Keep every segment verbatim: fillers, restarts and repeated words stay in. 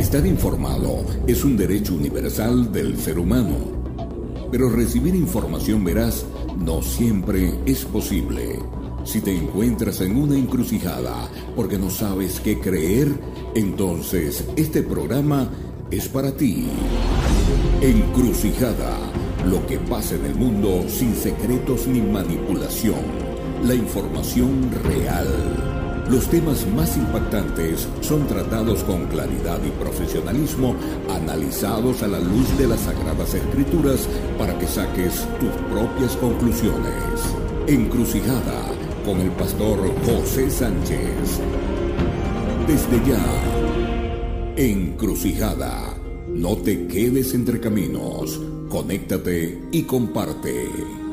Estar informado es un derecho universal del ser humano, pero recibir información veraz no siempre es posible. Si te encuentras en una encrucijada porque no sabes qué creer, entonces este programa es para ti. Encrucijada, lo que pasa en el mundo sin secretos ni manipulación. La información real. Los temas más impactantes son tratados con claridad y profesionalismo, analizados a la luz de las Sagradas Escrituras para que saques tus propias conclusiones. Encrucijada con el pastor José Sánchez. Desde ya, Encrucijada. No te quedes entre caminos. Conéctate y comparte.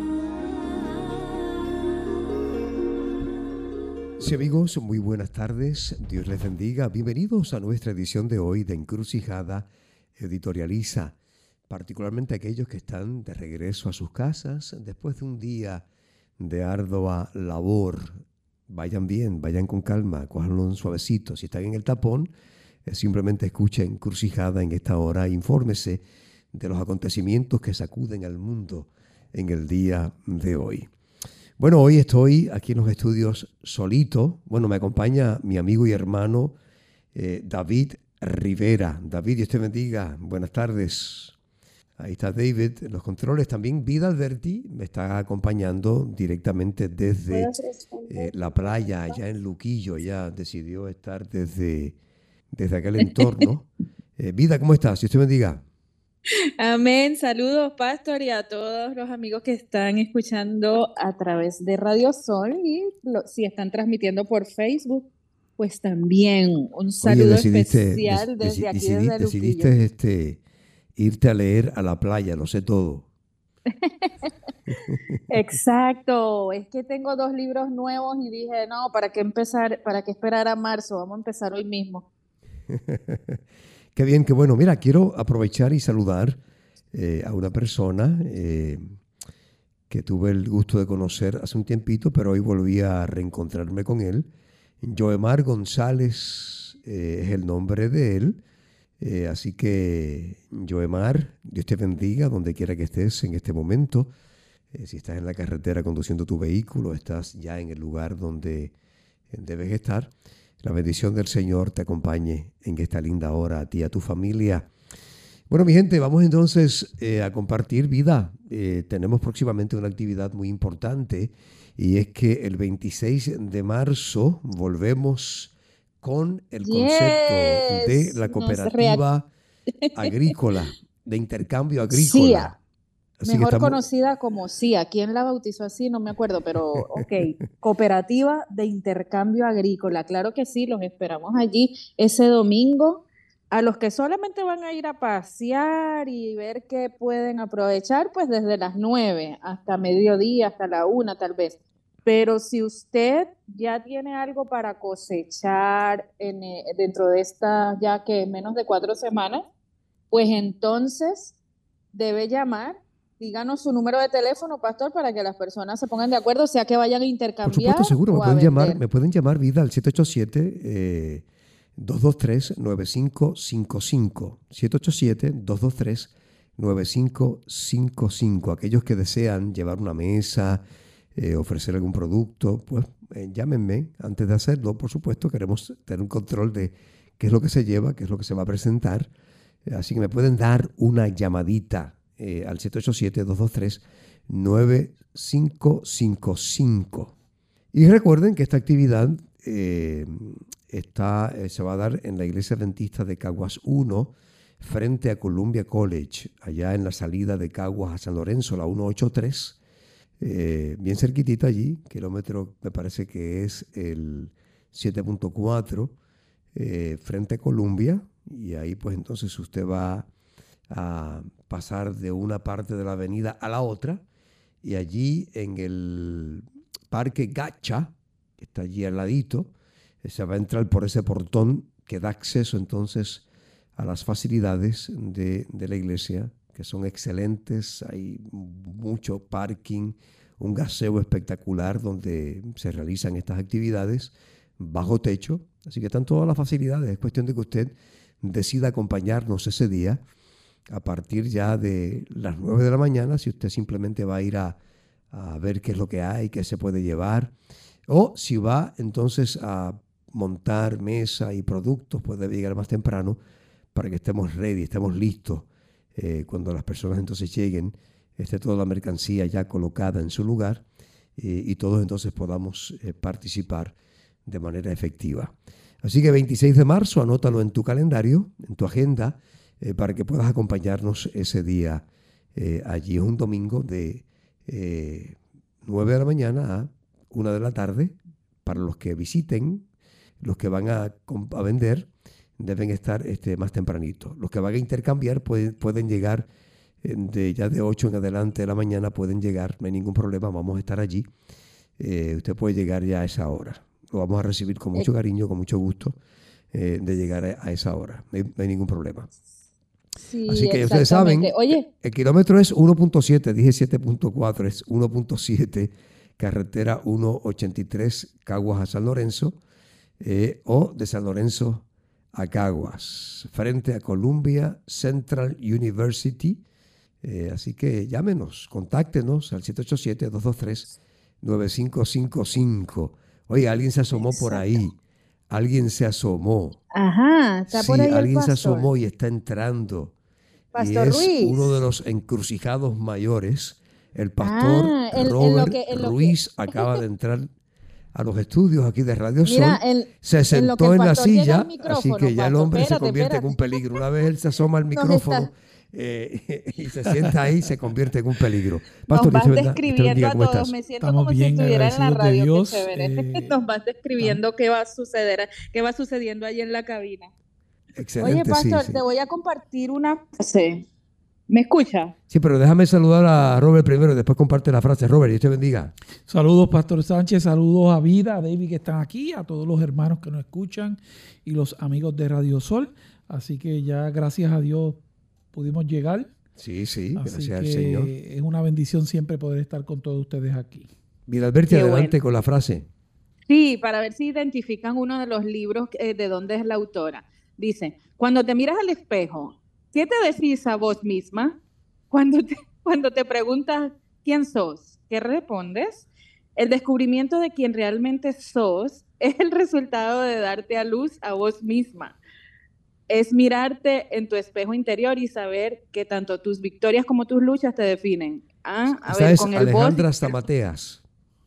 Sí, amigos, muy buenas tardes. Dios les bendiga. Bienvenidos a nuestra edición de hoy de Encrucijada Editorializa. Particularmente aquellos que están de regreso a sus casas después de un día de ardua labor. Vayan bien, vayan con calma, cójanlo un suavecito. Si están en el tapón, eh, simplemente escuchen Encrucijada en esta hora. Infórmese de los acontecimientos que sacuden al mundo en el día de hoy. Bueno, hoy estoy aquí en los estudios solito. Bueno, me acompaña mi amigo y hermano eh, David Rivera. David, Dios te bendiga. Buenas tardes. Ahí está David en los controles. También Vida Alberti me está acompañando directamente desde eh, la playa, allá en Luquillo. Ella decidió estar desde, desde aquel entorno. Eh, Vida, ¿cómo estás? Dios te bendiga. Amén. Saludos, pastor, y a todos los amigos que están escuchando a través de Radio Sol y lo, si están transmitiendo por Facebook, pues también un saludo Oye, decidiste, especial des, desde aquí, decidí, desde Luquillo. Decidiste este, irte a leer a la playa, lo sé todo. Exacto, es que tengo dos libros nuevos y dije, no, ¿para qué empezar, para qué esperar a marzo? Vamos a empezar hoy mismo. Qué bien, qué bueno. Mira, quiero aprovechar y saludar eh, a una persona eh, que tuve el gusto de conocer hace un tiempito, pero hoy volví a reencontrarme con él. Joemar González eh, es el nombre de él. Eh, así que, Joemar, Dios te bendiga donde quiera que estés en este momento. Eh, si estás en la carretera conduciendo tu vehículo, estás ya en el lugar donde debes estar. La bendición del Señor te acompañe en esta linda hora, a ti y a tu familia. Bueno, mi gente, vamos entonces eh, a compartir vida. Eh, tenemos próximamente una actividad muy importante y es que el veintiséis de marzo volvemos con el concepto Yes, de la cooperativa agrícola, de intercambio agrícola. C I A. Así Mejor que estamos... conocida como C I A. ¿Quién la bautizó así? No me acuerdo, pero ok. Cooperativa de Intercambio Agrícola. Claro que sí, los esperamos allí ese domingo. A los que solamente van a ir a pasear y ver qué pueden aprovechar, pues desde las nueve hasta mediodía, hasta la una tal vez. Pero si usted ya tiene algo para cosechar en, eh, dentro de esta, ya que menos de cuatro semanas, pues entonces debe llamar. Díganos su número de teléfono, pastor, para que las personas se pongan de acuerdo, sea que vayan a intercambiar. Por supuesto, seguro. Me o pueden, a llamar, vender. me pueden llamar, Vida, al siete ocho siete, dos dos tres, nueve cinco cinco cinco. siete ocho siete, dos dos tres, nueve cinco cinco cinco. Aquellos que desean llevar una mesa, eh, ofrecer algún producto, pues eh, llámenme antes de hacerlo. Por supuesto, queremos tener un control de qué es lo que se lleva, qué es lo que se va a presentar. Eh, así que me pueden dar una llamadita. Eh, al siete ocho siete, dos dos tres, nueve cinco cinco cinco. Y recuerden que esta actividad eh, está, eh, se va a dar en la Iglesia Adventista de Caguas uno, frente a Columbia College, allá en la salida de Caguas a San Lorenzo, la ciento ochenta y tres, eh, bien cerquitita allí, kilómetro me parece que es el siete punto cuatro, eh, frente a Columbia, y ahí pues entonces usted va a pasar de una parte de la avenida a la otra, y allí en el Parque Gacha, que está allí al ladito, se va a entrar por ese portón que da acceso entonces a las facilidades de, de la iglesia, que son excelentes. Hay mucho parking, un gaseo espectacular donde se realizan estas actividades bajo techo, así que están todas las facilidades. Es cuestión de que usted decida acompañarnos ese día, a partir ya de las nueve de la mañana, si usted simplemente va a ir a, a ver qué es lo que hay, qué se puede llevar, o si va entonces a montar mesa y productos, pues debe llegar más temprano para que estemos ready, estemos listos. Eh, cuando las personas entonces lleguen, esté toda la mercancía ya colocada en su lugar eh, y todos entonces podamos eh, participar de manera efectiva. Así que veintiséis de marzo, anótalo en tu calendario, en tu agenda, eh, para que puedas acompañarnos ese día eh, allí. Es un domingo de eh, nueve de la mañana a una de la tarde. Para los que visiten, los que van a, a vender, deben estar este, más tempranito. Los que van a intercambiar pueden, pueden llegar eh, de, ya de ocho en adelante de la mañana, pueden llegar, no hay ningún problema, vamos a estar allí. Eh, usted puede llegar ya a esa hora. Lo vamos a recibir con mucho cariño, con mucho gusto eh, de llegar a, a esa hora. No hay, no hay ningún problema. Sí, así que ustedes saben, Oye. el kilómetro es uno punto siete, dije siete punto cuatro, es uno punto siete, carretera ciento ochenta y tres, Caguas a San Lorenzo, eh, o de San Lorenzo a Caguas, frente a Columbia Central University. Eh, así que llámenos, contáctenos al siete ocho siete, dos dos tres, nueve cinco cinco cinco. Oye, alguien se asomó Exacto. por ahí. Alguien se asomó. Ajá, está sí, por ahí el alguien pastor. se asomó y está entrando. Pastor y es Ruiz. uno de los encrucijados mayores. El pastor ah, el, Robert en que, en Ruiz que... acaba de entrar a los estudios aquí de Radio Mira, Sol. el, se sentó en, en la silla, así que ya pastor, el hombre espérate, se convierte espérate. en un peligro. Una vez él se asoma al micrófono eh, y se sienta ahí, se convierte en un peligro. Pastor, nos vas Dios describiendo bendiga, a ¿cómo todos, estás? me siento Estamos como bien si estuviera en la radio, de Dios, qué chévere. eh, Nos vas describiendo qué va a suceder, qué va sucediendo ahí en la cabina. Excelente, Oye, Pastor, sí, sí. te voy a compartir una frase. ¿Me escucha? Sí, pero déjame saludar a Robert primero y después comparte la frase. Robert, Dios te bendiga. Saludos, Pastor Sánchez, saludos a Vida, a David que están aquí, a todos los hermanos que nos escuchan y los amigos de Radio Sol. Así que ya gracias a Dios pudimos llegar. Sí, sí, Así gracias al que Señor. Es una bendición siempre poder estar con todos ustedes aquí. Mira, Alberti, adelante bueno. con la frase. Sí, para ver si identifican uno de los libros eh, de dónde es la autora. Dice, cuando te miras al espejo, ¿qué te decís a vos misma? Cuando te, cuando te preguntas quién sos, ¿qué respondes? El descubrimiento de quién realmente sos es el resultado de darte a luz a vos misma. Es mirarte en tu espejo interior y saber que tanto tus victorias como tus luchas te definen. ¿Ah? A Esta ver, es con el Alejandra voz... Stamateas.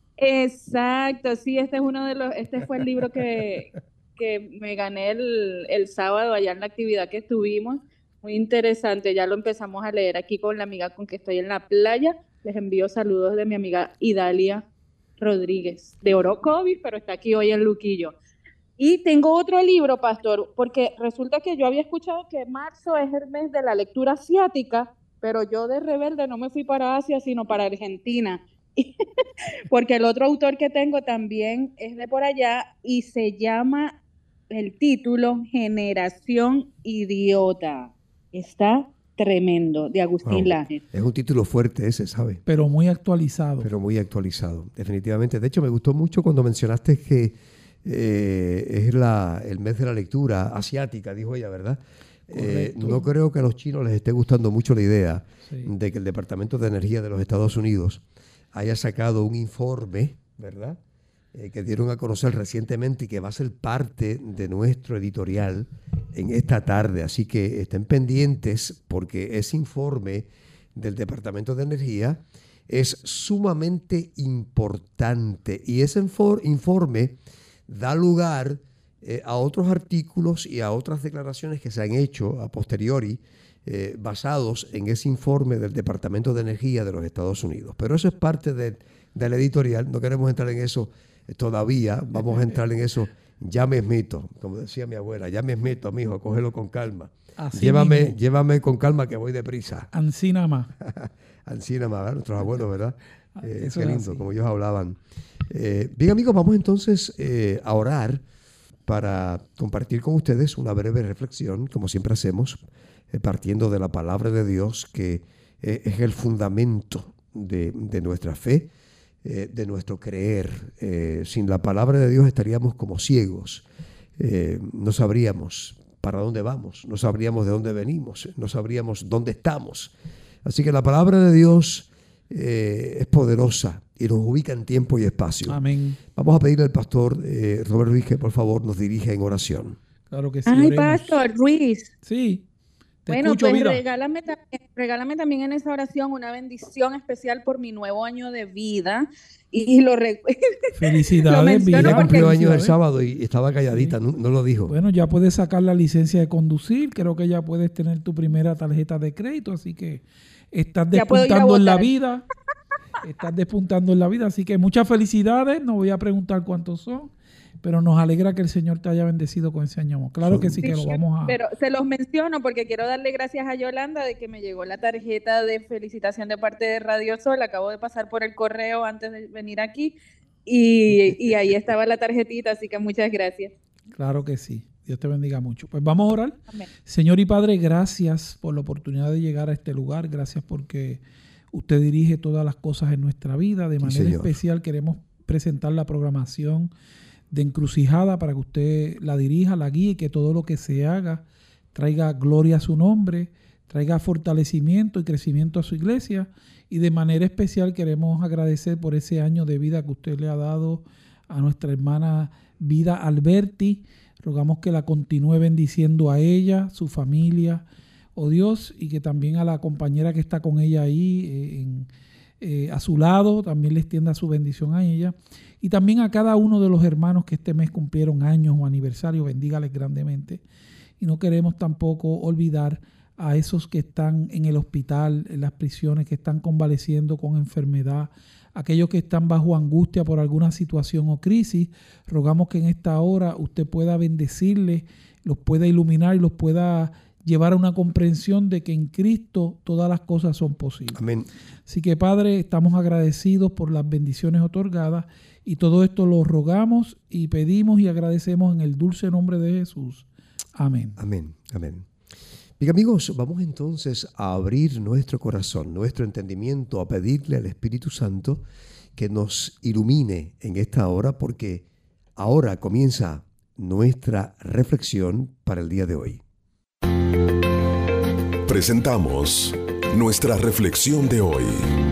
Exacto, sí, este es uno de los, este fue el libro que, que me gané el, el sábado allá en la actividad que estuvimos. Muy interesante, ya lo empezamos a leer aquí con la amiga con que estoy en la playa. Les envío saludos de mi amiga Idalia Rodríguez, de Orocovis, pero está aquí hoy en Luquillo. Y tengo otro libro, Pastor, porque resulta que yo había escuchado que marzo es el mes de la lectura asiática, pero yo de rebelde no me fui para Asia, sino para Argentina. Porque el otro autor que tengo también es de por allá y se llama el título Generación Idiota. Está tremendo, de Agustín wow. Laje. Es un título fuerte ese, ¿sabe? Pero muy actualizado. Pero muy actualizado, definitivamente. De hecho, me gustó mucho cuando mencionaste que eh, es la, el mes de la lectura asiática, dijo ella, ¿verdad? Eh, no creo que a los chinos les esté gustando mucho la idea sí. de que el Departamento de Energía de los Estados Unidos haya sacado un informe, ¿verdad? Eh, que dieron a conocer recientemente y que va a ser parte de nuestro editorial en esta tarde. Así que estén pendientes porque ese informe del Departamento de Energía es sumamente importante y ese informe da lugar eh, a otros artículos y a otras declaraciones que se han hecho a posteriori eh, basados en ese informe del Departamento de Energía de los Estados Unidos. Pero eso es parte de, de la editorial, no queremos entrar en eso todavía, vamos a entrar en eso ya mismito, como decía mi abuela, ya mismito, mijo, cógelo con calma. Así llévame, mismo. llévame con calma que voy deprisa. Ansina más. Ansina más, nuestros abuelos, ¿verdad? Eh, Eso qué es lindo, así. como ellos hablaban. Eh, bien, amigos, vamos entonces eh, a orar para compartir con ustedes una breve reflexión, como siempre hacemos, eh, partiendo de la palabra de Dios, que eh, es el fundamento de, de nuestra fe, eh, de nuestro creer. Eh, sin la palabra de Dios estaríamos como ciegos, eh, no sabríamos para dónde vamos, no sabríamos de dónde venimos, no sabríamos dónde estamos. Así que la palabra de Dios eh, es poderosa y nos ubica en tiempo y espacio. Amén. Vamos a pedirle al pastor eh, Robert Ruiz que por favor nos dirija en oración. Claro que sí. Ay, oremos. Pastor Ruiz. Sí. Te Bueno, escucho, pues vida. regálame también, regálame también en esa oración una bendición especial por mi nuevo año de vida. Y lo recuerdo. Felicidades, Lo menciono vida. Ella cumplió años el Felicidades. sábado y estaba calladita, Sí. no, no lo dijo. Bueno, ya puedes sacar la licencia de conducir. Creo que ya puedes tener tu primera tarjeta de crédito. Así que estás Ya puedo ir a despuntando en la votar. vida. Estás despuntando en la vida. Así que muchas felicidades. No voy a preguntar cuántos son, pero nos alegra que el Señor te haya bendecido con ese año. Claro que sí, que lo vamos a... Pero se los menciono porque quiero darle gracias a Yolanda de que me llegó la tarjeta de felicitación de parte de Radio Sol. Acabo de pasar por el correo antes de venir aquí y, y ahí estaba la tarjetita, así que muchas gracias. Claro que sí. Dios te bendiga mucho. Pues vamos a orar. Amén. Señor y Padre, gracias por la oportunidad de llegar a este lugar. Gracias porque usted dirige todas las cosas en nuestra vida. De Sí, manera Señor. especial queremos presentar la programación de Encrucijada para que usted la dirija, la guíe y que todo lo que se haga traiga gloria a su nombre, traiga fortalecimiento y crecimiento a su iglesia. Y de manera especial queremos agradecer por ese año de vida que usted le ha dado a nuestra hermana Vida Alberti. Rogamos que la continúe bendiciendo a ella, su familia, oh Dios, y que también a la compañera que está con ella ahí eh, en, eh, a su lado, también le extienda su bendición a ella. Y también a cada uno de los hermanos que este mes cumplieron años o aniversario, bendígales grandemente. Y no queremos tampoco olvidar a esos que están en el hospital, en las prisiones, que están convaleciendo con enfermedad, aquellos que están bajo angustia por alguna situación o crisis. Rogamos que en esta hora usted pueda bendecirles, los pueda iluminar y los pueda llevar a una comprensión de que en Cristo todas las cosas son posibles. Amén. Así que, Padre, estamos agradecidos por las bendiciones otorgadas y todo esto lo rogamos y pedimos y agradecemos en el dulce nombre de Jesús. Amén. Amén. Amén. Bien, amigos, vamos entonces a abrir nuestro corazón, nuestro entendimiento, a pedirle al Espíritu Santo que nos ilumine en esta hora, porque ahora comienza nuestra reflexión para el día de hoy. Presentamos nuestra reflexión de hoy.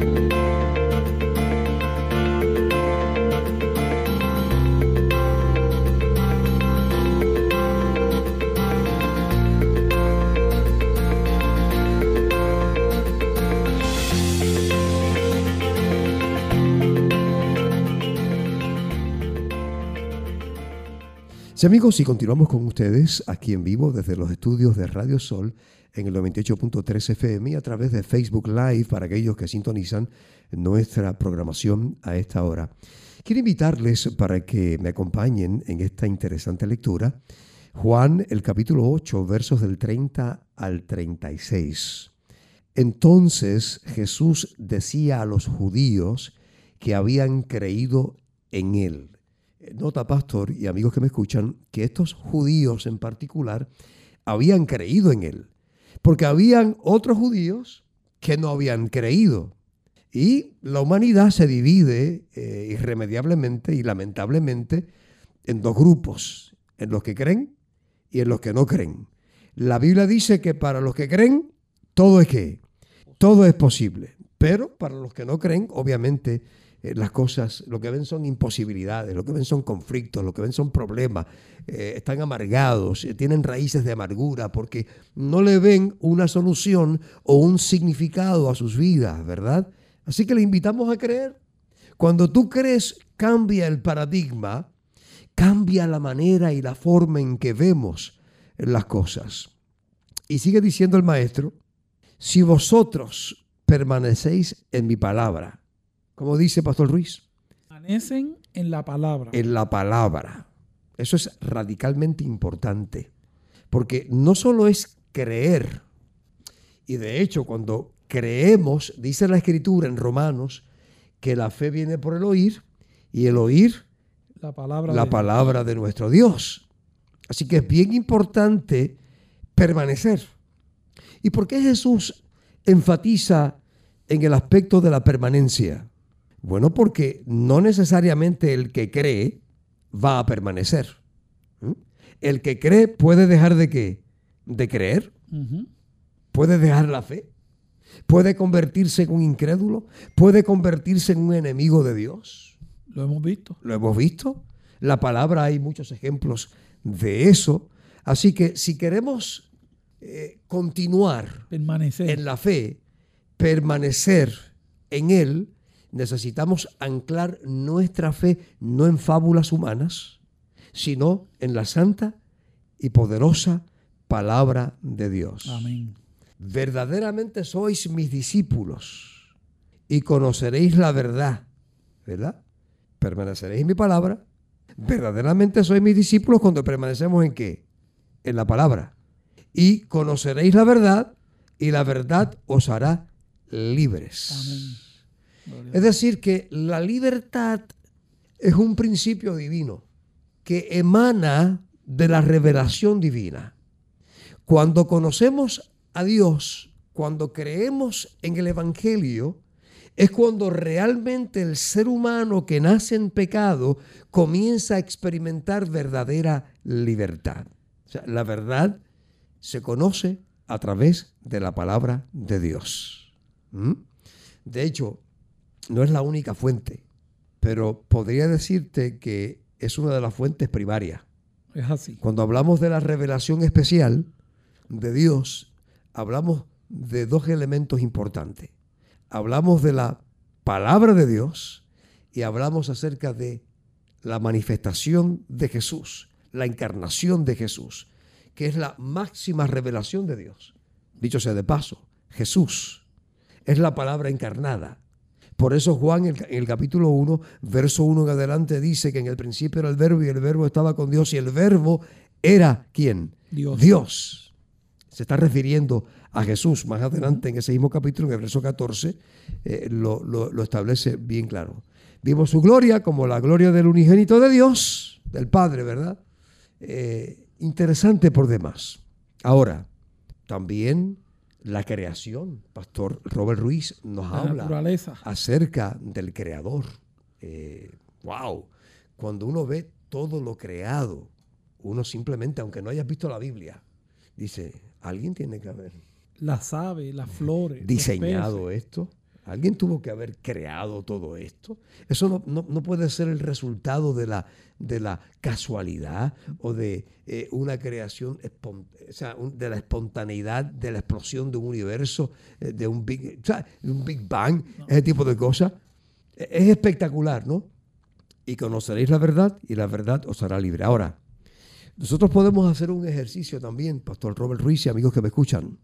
Sí, amigos, y continuamos con ustedes aquí en vivo desde los estudios de Radio Sol en el noventa y ocho punto tres F M y a través de Facebook Live para aquellos que sintonizan nuestra programación a esta hora. Quiero invitarles para que me acompañen en esta interesante lectura. Juan, el capítulo ocho, versos del treinta al treinta y seis. Entonces Jesús decía a los judíos que habían creído en él. Nota, pastor y amigos que me escuchan, que estos judíos en particular habían creído en él, porque habían otros judíos que no habían creído. Y la humanidad se divide eh, irremediablemente y lamentablemente en dos grupos, en los que creen y en los que no creen. La Biblia dice que para los que creen, todo es que, todo es posible, pero para los que no creen, obviamente, Eh, las cosas, lo que ven son imposibilidades, lo que ven son conflictos, lo que ven son problemas, eh, están amargados, eh, tienen raíces de amargura porque no le ven una solución o un significado a sus vidas, ¿verdad? Así que le invitamos a creer. Cuando tú crees, cambia el paradigma, cambia la manera y la forma en que vemos las cosas. Y sigue diciendo el maestro, si vosotros permanecéis en mi palabra, como dice Pastor Ruiz, Permanecen en la palabra. en la palabra. Eso es radicalmente importante, porque no solo es creer, y de hecho cuando creemos, dice la Escritura en Romanos, que la fe viene por el oír, y el oír La palabra, la de palabra de nuestro Dios. Así que es bien importante permanecer. ¿Y por qué Jesús enfatiza en el aspecto de la permanencia? Bueno, porque no necesariamente el que cree va a permanecer. ¿Mm? El que cree puede dejar de qué? de creer? Ujú. ¿Puede dejar la fe? ¿Puede convertirse en un incrédulo? ¿Puede convertirse en un enemigo de Dios? Lo hemos visto. Lo hemos visto. La palabra, hay muchos ejemplos de eso. Así que si queremos eh, continuar Permanecer. en la fe, permanecer en Él, necesitamos anclar nuestra fe no en fábulas humanas, sino en la santa y poderosa palabra de Dios. Amén. Verdaderamente sois mis discípulos y conoceréis la verdad, ¿verdad? Permaneceréis en mi palabra. Verdaderamente sois mis discípulos cuando permanecemos en ¿qué? En la palabra. Y conoceréis la verdad y la verdad os hará libres. Amén. Gloria a Es decir, que la libertad es un principio divino que emana de la revelación divina. Cuando conocemos a Dios, cuando creemos en el Evangelio, es cuando realmente el ser humano que nace en pecado comienza a experimentar verdadera libertad. O sea, la verdad se conoce a través de la palabra de Dios. ¿Mm? De hecho, no es la única fuente, pero podría decirte que es una de las fuentes primarias. Dios. Es así. Cuando hablamos de la revelación especial de Dios, hablamos de dos elementos importantes. Hablamos de la palabra de Dios y hablamos acerca de la manifestación de Jesús, la encarnación de Jesús, que es la máxima revelación de Dios. Dicho sea de paso, Jesús es la palabra encarnada. Por eso Juan en el capítulo uno, verso uno en adelante, dice que en el principio era el verbo y el verbo estaba con Dios y el verbo era ¿quién? Dios. Dios. Se está refiriendo a Jesús. Más adelante en ese mismo capítulo, en el verso catorce, eh, lo, lo, lo establece bien claro. Vimos su gloria como la gloria del unigénito de Dios, del Padre, ¿verdad? Eh, interesante por demás. Ahora, también la creación. Pastor Robert Ruiz nos La habla naturaleza. acerca del Creador. Eh, wow. Cuando uno ve todo lo creado, uno simplemente, aunque no hayas visto la Biblia, dice, alguien tiene que haber Las aves, las flores. los diseñado peces. esto. Alguien tuvo que haber creado todo esto. Eso no, no, no puede ser el resultado de la, de la casualidad o de eh, una creación, espont- o sea, un- de la espontaneidad, de la explosión de un universo, eh, de un Big, o sea, de un Big Bang, No. ese tipo de cosas. E- Es espectacular, ¿no? Y conoceréis la verdad y la verdad os hará libre. Ahora, nosotros podemos hacer un ejercicio también, Pastor Robert Ruiz y amigos que me escuchan,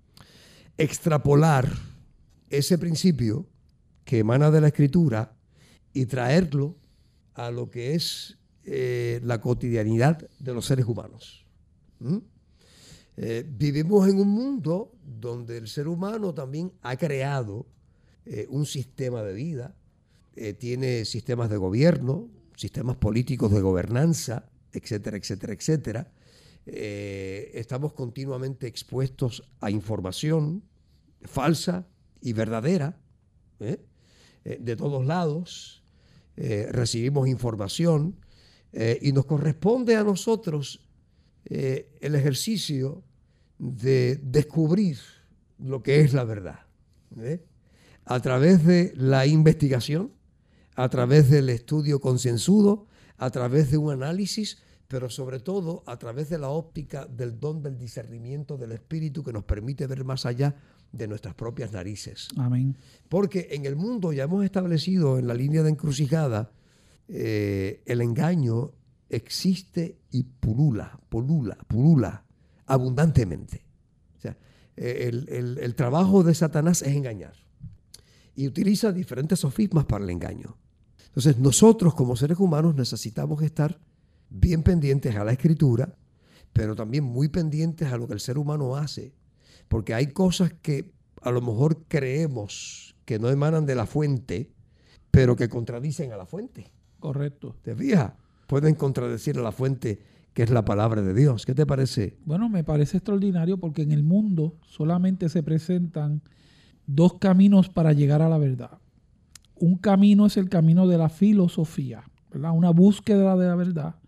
extrapolar ese principio que emana de la Escritura y traerlo a lo que es eh, la cotidianidad de los seres humanos. ¿Mm? Eh, vivimos en un mundo donde el ser humano también ha creado eh, un sistema de vida, eh, tiene sistemas de gobierno, sistemas políticos de gobernanza, etcétera, etcétera, etcétera. Eh, estamos continuamente expuestos a información falsa y verdadera, ¿eh? Eh, de todos lados. Eh, recibimos información eh, y nos corresponde a nosotros eh, el ejercicio de descubrir lo que es la verdad, ¿eh? A través de la investigación, a través del estudio concienzudo, a través de un análisis, pero sobre todo a través de la óptica del don del discernimiento del Espíritu que nos permite ver más allá de nuestras propias narices. Amén. Porque en el mundo ya hemos establecido en la línea de encrucijada, eh, el engaño existe y pulula, pulula, pulula abundantemente. O sea, eh, el, el, el trabajo de Satanás es engañar y utiliza diferentes sofismas para el engaño. Entonces nosotros como seres humanos necesitamos estar bien pendientes a la Escritura, pero también muy pendientes a lo que el ser humano hace. Porque hay cosas que a lo mejor creemos que no emanan de la fuente, pero que contradicen a la fuente. Correcto. ¿Te fijas? Pueden contradecir a la fuente que es la palabra de Dios. ¿Qué te parece? Bueno, me parece extraordinario porque en el mundo solamente se presentan dos caminos para llegar a la verdad. Un camino es el camino de la filosofía, ¿verdad? Una búsqueda de la verdad,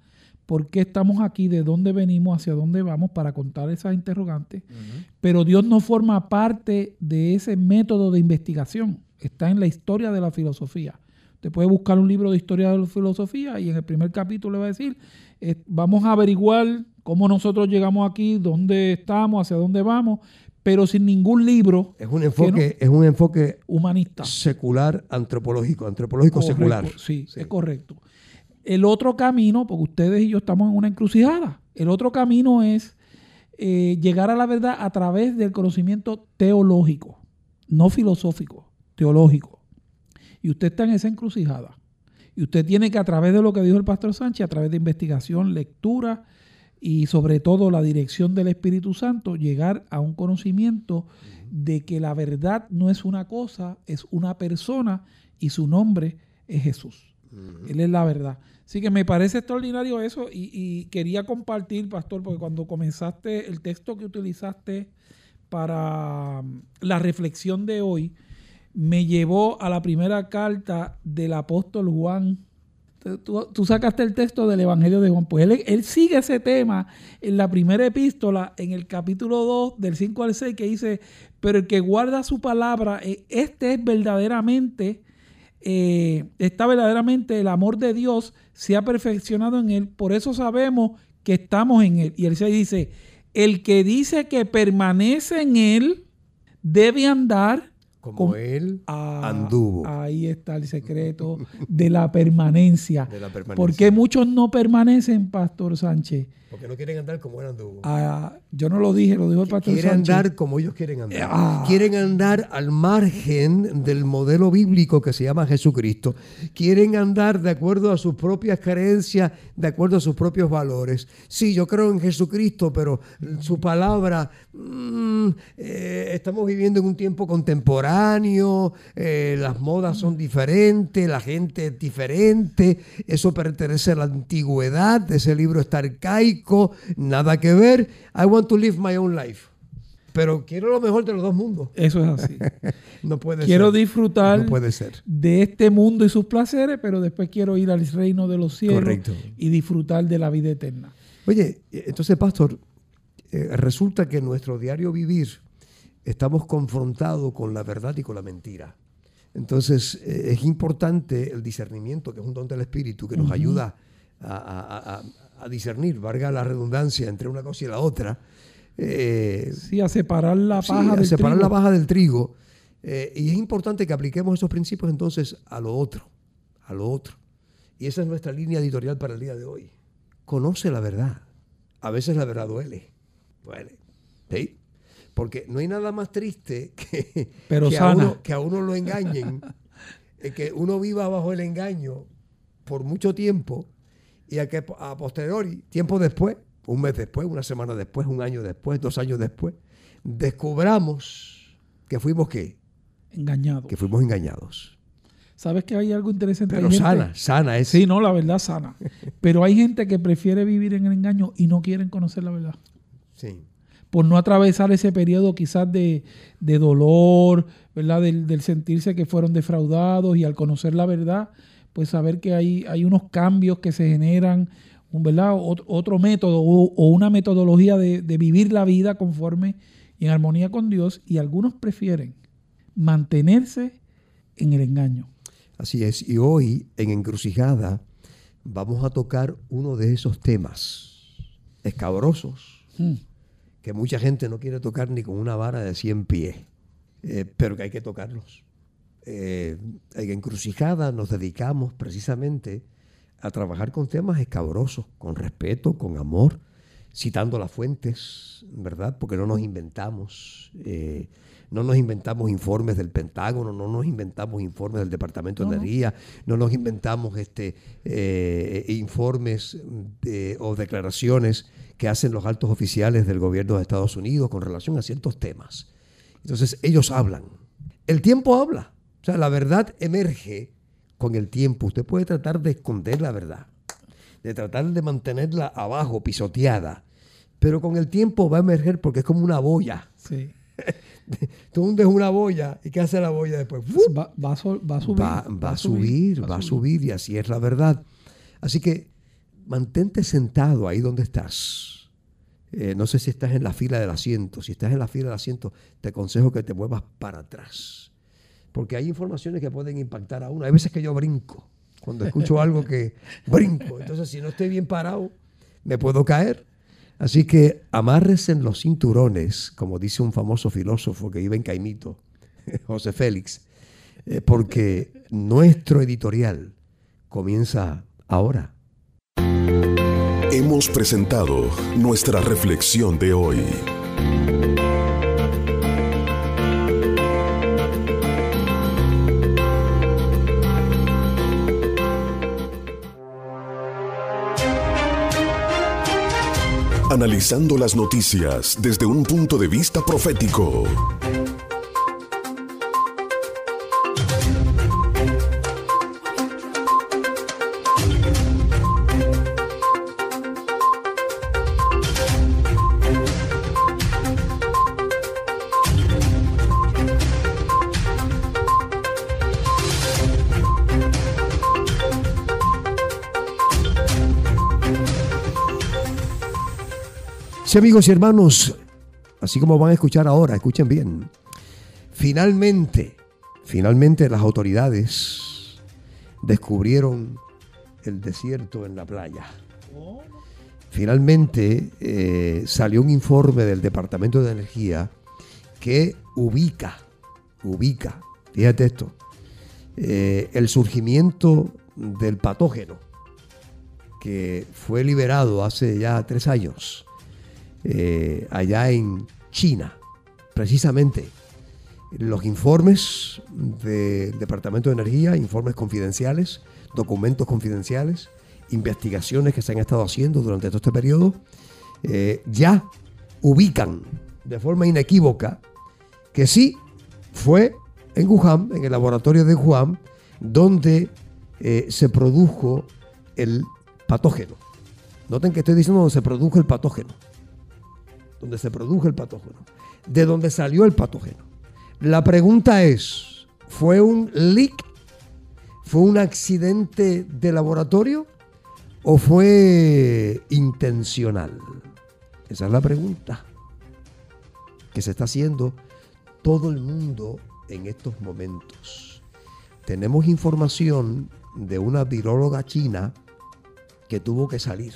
por qué estamos aquí, de dónde venimos, hacia dónde vamos, para contar esas interrogantes. Uh-huh. Pero Dios no forma parte de ese método de investigación. Está en la historia de la filosofía. Usted puede buscar un libro de historia de la filosofía y en el primer capítulo le va a decir, eh, vamos a averiguar cómo nosotros llegamos aquí, dónde estamos, hacia dónde vamos, pero sin ningún libro. Es un enfoque, no, es un enfoque humanista. Secular, antropológico, antropológico Correcto, secular. Sí, sí, es correcto. El otro camino, porque ustedes y yo estamos en una encrucijada, el otro camino es eh, llegar a la verdad a través del conocimiento teológico, no filosófico, teológico. Y usted está en esa encrucijada. Y usted tiene que, a través de lo que dijo el pastor Sánchez, a través de investigación, lectura y sobre todo la dirección del Espíritu Santo, llegar a un conocimiento de que la verdad no es una cosa, es una persona y su nombre es Jesús. Uh-huh. Él es la verdad. Así que me parece extraordinario eso y, y quería compartir, pastor, porque cuando comenzaste el texto que utilizaste para la reflexión de hoy, me llevó a la primera carta del apóstol Juan. Tú, tú sacaste el texto del Evangelio de Juan. Pues él, él sigue ese tema en la primera epístola, en el capítulo dos, del cinco al seis, que dice, pero el que guarda su palabra, este es verdaderamente, eh, está verdaderamente el amor de Dios, se ha perfeccionado en él, por eso sabemos que estamos en él. Y el seis dice, el que dice que permanece en él, debe andar como Con, él ah, anduvo. Ahí está el secreto de la permanencia. De la permanencia. ¿Por qué muchos no permanecen, Pastor Sánchez? Porque no quieren andar como él anduvo. Ah, yo no lo dije, lo dijo el Pastor quieren Sánchez. Quieren andar como ellos quieren andar. Ah. Quieren andar al margen del modelo bíblico que se llama Jesucristo. Quieren andar de acuerdo a sus propias creencias, de acuerdo a sus propios valores. Sí, yo creo en Jesucristo, pero su palabra, mmm, eh, estamos viviendo en un tiempo contemporáneo, eh, las modas son diferentes, la gente es diferente, eso pertenece a la antigüedad, ese libro está arcaico, nada que ver. I want to live my own life. Pero quiero lo mejor de los dos mundos. Eso es así. No puede quiero ser. disfrutar no puede ser. de este mundo y sus placeres, pero después quiero ir al reino de los cielos. Correcto. Y disfrutar de la vida eterna. Oye, entonces, pastor, eh, resulta que en nuestro diario vivir estamos confrontados con la verdad y con la mentira. Entonces, eh, es importante el discernimiento, que es un don del Espíritu, que nos uh-huh. ayuda a, a, a, a discernir, valga la redundancia, entre una cosa y la otra. Eh, sí, a separar la paja sí, a del separar trigo. la paja del trigo. Eh, y es importante que apliquemos esos principios entonces a lo otro, a lo otro. Y esa es nuestra línea editorial para el día de hoy. Conoce la verdad. A veces la verdad duele. Duele. ¿Sí? Porque no hay nada más triste que, Pero que, sana. a, uno, que a uno lo engañen, eh, que uno viva bajo el engaño por mucho tiempo y a que a posteriori, tiempo después, un mes después, una semana después, un año después, dos años después, descubramos que fuimos ¿qué? Engañados. Que fuimos engañados. ¿Sabes que hay algo interesante? Pero hay sana, gente, sana es. Sí, no, la verdad sana. Pero hay gente que prefiere vivir en el engaño y no quieren conocer la verdad. Sí. Por no atravesar ese periodo quizás de, de dolor, ¿verdad? Del, del sentirse que fueron defraudados, y al conocer la verdad, pues saber que hay, hay unos cambios que se generan, un, ¿verdad? Otro, otro método o, o una metodología de, de vivir la vida conforme y en armonía con Dios, y algunos prefieren mantenerse en el engaño. Así es, y hoy en Encrucijada vamos a tocar uno de esos temas escabrosos hmm. que mucha gente no quiere tocar ni con una vara de cien pies, eh, pero que hay que tocarlos. Eh, en Encrucijada nos dedicamos precisamente a trabajar con temas escabrosos, con respeto, con amor, citando las fuentes, ¿verdad? Porque no nos inventamos, eh, no nos inventamos informes del Pentágono, no nos inventamos informes del Departamento de no, Energía, no nos inventamos este, eh, informes de, o declaraciones que hacen los altos oficiales del gobierno de Estados Unidos con relación a ciertos temas. Entonces ellos hablan. El tiempo habla. O sea, la verdad emerge con el tiempo. Usted puede tratar de esconder la verdad, de tratar de mantenerla abajo, pisoteada, pero con el tiempo va a emerger porque es como una boya. Sí. Tú hundes una boya, ¿y qué hace la boya después? Va, va, so, va a subir. Va, va, va a subir, va a subir, y así es la verdad. Así que mantente sentado ahí donde estás. Eh, no sé si estás en la fila del asiento. Si estás en la fila del asiento, te aconsejo que te muevas para atrás. Porque hay informaciones que pueden impactar a uno. Hay veces que yo brinco. Cuando escucho algo que brinco. Entonces, si no estoy bien parado, me puedo caer. Así que amárrese en los cinturones, como dice un famoso filósofo que vive en Caimito, José Félix, eh, porque nuestro editorial comienza ahora. Hemos presentado nuestra reflexión de hoy. Analizando las noticias desde un punto de vista profético. Sí, amigos y hermanos, así como van a escuchar ahora, escuchen bien. Finalmente, finalmente las autoridades descubrieron el desierto en la playa. Finalmente eh, salió un informe del Departamento de Energía que ubica, ubica, fíjate esto, eh, el surgimiento del patógeno que fue liberado hace ya tres años. Eh, allá en China, precisamente. Los informes del Departamento de Energía, informes confidenciales, documentos confidenciales, investigaciones que se han estado haciendo durante todo este periodo, eh, ya ubican de forma inequívoca que sí fue en Wuhan, en el laboratorio de Wuhan, donde eh, se produjo el patógeno. Noten que estoy diciendo donde se produjo el patógeno. Donde se produjo el patógeno, de donde salió el patógeno. La pregunta es, ¿fue un leak? ¿Fue un accidente de laboratorio? ¿O fue intencional? Esa es la pregunta que se está haciendo todo el mundo en estos momentos. Tenemos información de una viróloga china que tuvo que salir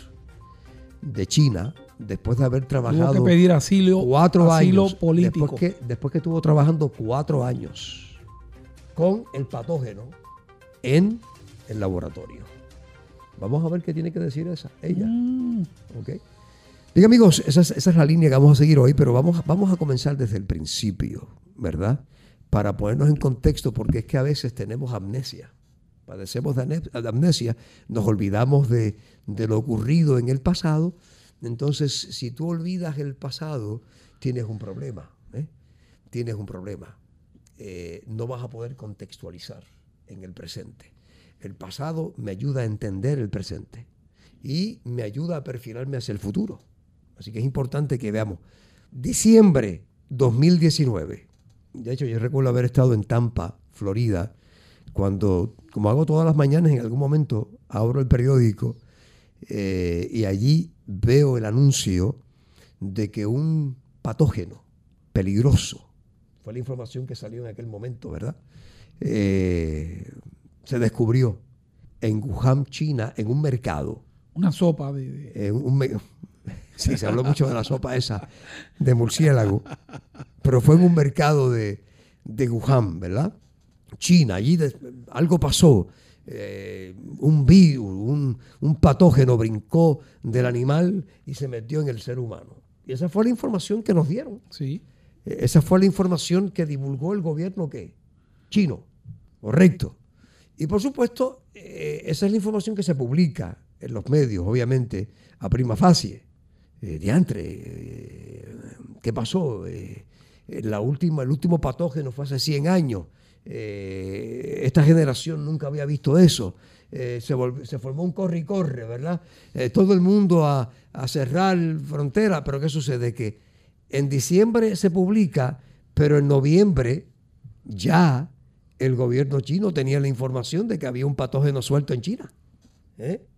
de China después de haber trabajado Tuvo que pedir asilo, cuatro asilo años, político. Después que, después que estuvo trabajando cuatro años con el patógeno en el laboratorio. Vamos a ver qué tiene que decir esa, ella. Mm. ¿Okay? Bien, amigos, esa es, esa es la línea que vamos a seguir hoy, pero vamos, vamos a comenzar desde el principio, ¿verdad? Para ponernos en contexto, porque es que a veces tenemos amnesia. Padecemos de amnesia, nos olvidamos de, de lo ocurrido en el pasado. Entonces, si tú olvidas el pasado, tienes un problema. ¿eh? Tienes un problema. Eh, no vas a poder contextualizar en el presente. El pasado me ayuda a entender el presente y me ayuda a perfilarme hacia el futuro. Así que es importante que veamos. Diciembre dos mil diecinueve. De hecho, yo recuerdo haber estado en Tampa, Florida, cuando, como hago todas las mañanas, en algún momento abro el periódico eh, y allí veo el anuncio de que un patógeno peligroso, fue la información que salió en aquel momento, ¿verdad? Eh, se descubrió en Wuhan, China, en un mercado. Una sopa de... de... Eh, un me... Sí, se habló mucho de la sopa esa de murciélago, pero fue en un mercado de, de Wuhan, ¿verdad? China, allí de, algo pasó. Eh, un virus, un, un patógeno brincó del animal y se metió en el ser humano. Y esa fue la información que nos dieron. Sí. Eh, esa fue la información que divulgó el gobierno ¿qué? chino. Correcto. Y por supuesto, eh, esa es la información que se publica en los medios, obviamente, a prima facie. Eh, diantre, eh, ¿qué pasó? Eh, la última, el último patógeno fue hace cien años. Eh, esta generación nunca había visto eso. Eh, se, volvió, se formó un corre y corre, ¿verdad? Eh, todo el mundo a, a cerrar frontera, pero ¿qué sucede? Que en diciembre se publica, pero en noviembre ya el gobierno chino tenía la información de que había un patógeno suelto en China. ¿Eh?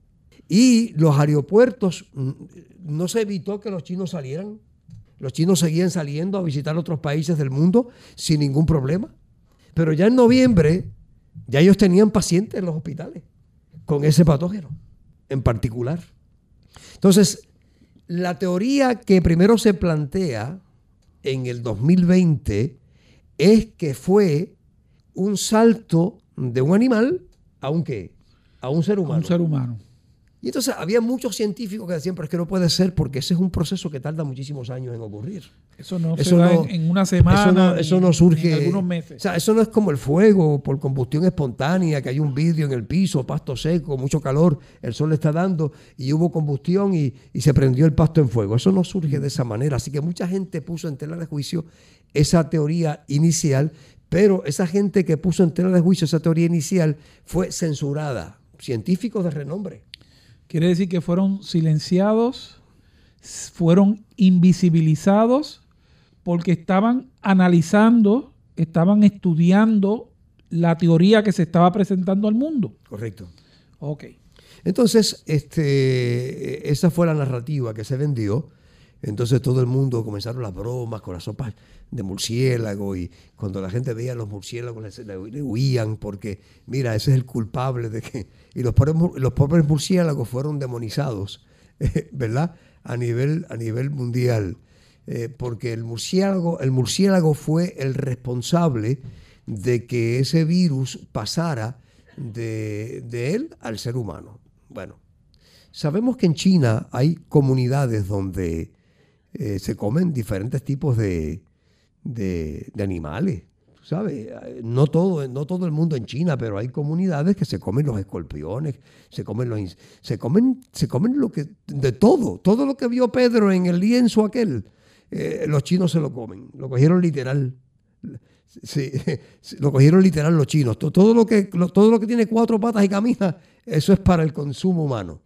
Y los aeropuertos, no se evitó que los chinos salieran. Los chinos seguían saliendo a visitar otros países del mundo sin ningún problema. Pero ya en noviembre, ya ellos tenían pacientes en los hospitales con ese patógeno en particular. Entonces, la teoría que primero se plantea en el dos mil veinte es que fue un salto de un animal a un ¿qué? A un ser humano. A un ser humano. Y entonces había muchos científicos que decían, pero es que no puede ser porque ese es un proceso que tarda muchísimos años en ocurrir. Eso no eso se da no, en, en una semana, eso no, eso ni, no surge ni en algunos meses. O sea, eso no es como el fuego por combustión espontánea, que hay un vidrio en el piso, pasto seco, mucho calor, el sol le está dando y hubo combustión y, y se prendió el pasto en fuego. Eso no surge de esa manera. Así que mucha gente puso en tela de juicio esa teoría inicial, pero esa gente que puso en tela de juicio esa teoría inicial fue censurada. Científicos de renombre. Quiere decir que fueron silenciados, fueron invisibilizados porque estaban analizando, estaban estudiando la teoría que se estaba presentando al mundo. Correcto. Ok. Entonces, este, esa fue la narrativa que se vendió. Entonces todo el mundo comenzaron las bromas con las sopas de murciélago y cuando la gente veía a los murciélagos le, le huían porque, mira, ese es el culpable de que... Y los pobres, los pobres murciélagos fueron demonizados, eh, ¿verdad? A nivel, a nivel mundial. Eh, porque el murciélago, el murciélago fue el responsable de que ese virus pasara de, de él al ser humano. Bueno, sabemos que en China hay comunidades donde eh, se comen diferentes tipos de, de, de animales. ¿Sabes? No todo, no todo el mundo en China, pero hay comunidades que se comen los escorpiones, se comen los, se comen, se comen lo que, de todo, todo lo que vio Pedro en el lienzo aquel, eh, los chinos se lo comen, lo cogieron literal, sí, lo cogieron literal los chinos. Todo lo que, todo lo que tiene cuatro patas y camina, eso es para el consumo humano.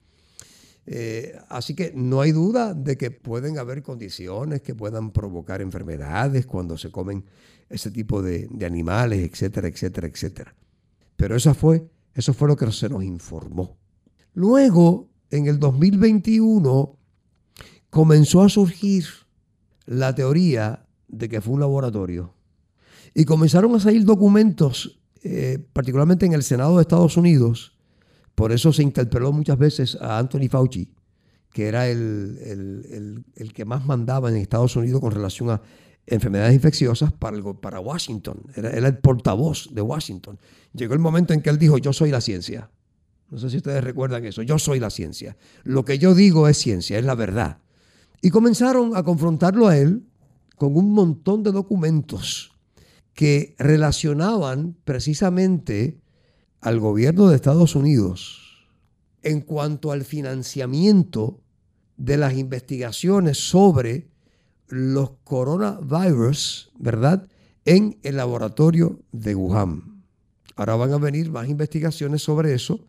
Eh, así que no hay duda de que pueden haber condiciones que puedan provocar enfermedades cuando se comen ese tipo de, de animales, etcétera, etcétera, etcétera. Pero esa fue, eso fue lo que se nos informó. Luego, en el dos mil veintiuno, comenzó a surgir la teoría de que fue un laboratorio. Y comenzaron a salir documentos, eh, particularmente en el Senado de Estados Unidos. Por eso se interpeló muchas veces a Anthony Fauci, que era el, el, el, el que más mandaba en Estados Unidos con relación a enfermedades infecciosas para, el, para Washington. Era, era el portavoz de Washington. Llegó el momento en que él dijo, yo soy la ciencia. No sé si ustedes recuerdan eso. Yo soy la ciencia. Lo que yo digo es ciencia, es la verdad. Y comenzaron a confrontarlo a él con un montón de documentos que relacionaban precisamente al gobierno de Estados Unidos en cuanto al financiamiento de las investigaciones sobre los coronavirus, ¿verdad?, en el laboratorio de Wuhan. Ahora van a venir más investigaciones sobre eso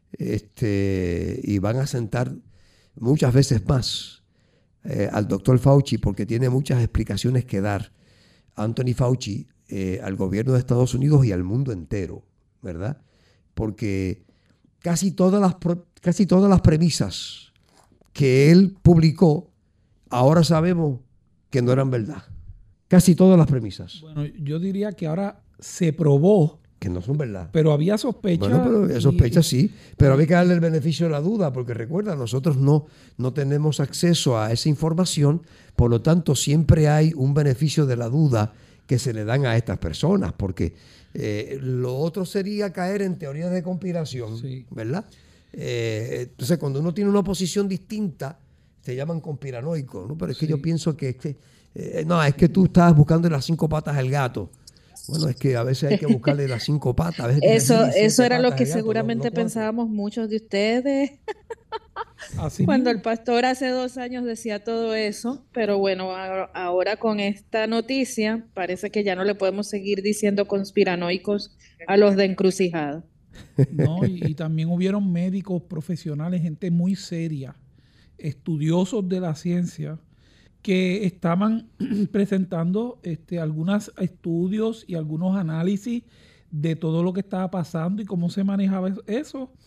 este, y van a sentar muchas veces más eh, al doctor Fauci porque tiene muchas explicaciones que dar Anthony Fauci eh, al gobierno de Estados Unidos y al mundo entero, ¿verdad? Porque casi todas las, casi todas las premisas que él publicó, ahora sabemos que no eran verdad. Casi todas las premisas. Bueno, yo diría que ahora se probó. Que no son verdad. Pero había sospechas. Bueno, pero había sospechas, sí. Pero había que darle el beneficio de la duda, porque recuerda, nosotros no, no tenemos acceso a esa información, por lo tanto siempre hay un beneficio de la duda que se le dan a estas personas, porque eh, lo otro sería caer en teorías de conspiración, sí, ¿verdad? Eh, entonces, cuando uno tiene una posición distinta, se llaman conspiranoicos, ¿no? Pero es que sí, yo pienso que, que eh, no, es que tú estás buscando las cinco patas al gato. Bueno, es que a veces hay que buscarle las cinco patas. A veces eso eso era lo que seguramente no, no pensábamos muchos de ustedes. Así cuando mismo. El pastor hace dos años decía todo eso, pero bueno, ahora con esta noticia parece que ya no le podemos seguir diciendo conspiranoicos a los de encrucijada. No, y, y también hubieron médicos profesionales, gente muy seria, estudiosos de la ciencia, que estaban presentando este, algunos estudios y algunos análisis de todo lo que estaba pasando y cómo se manejaba eso.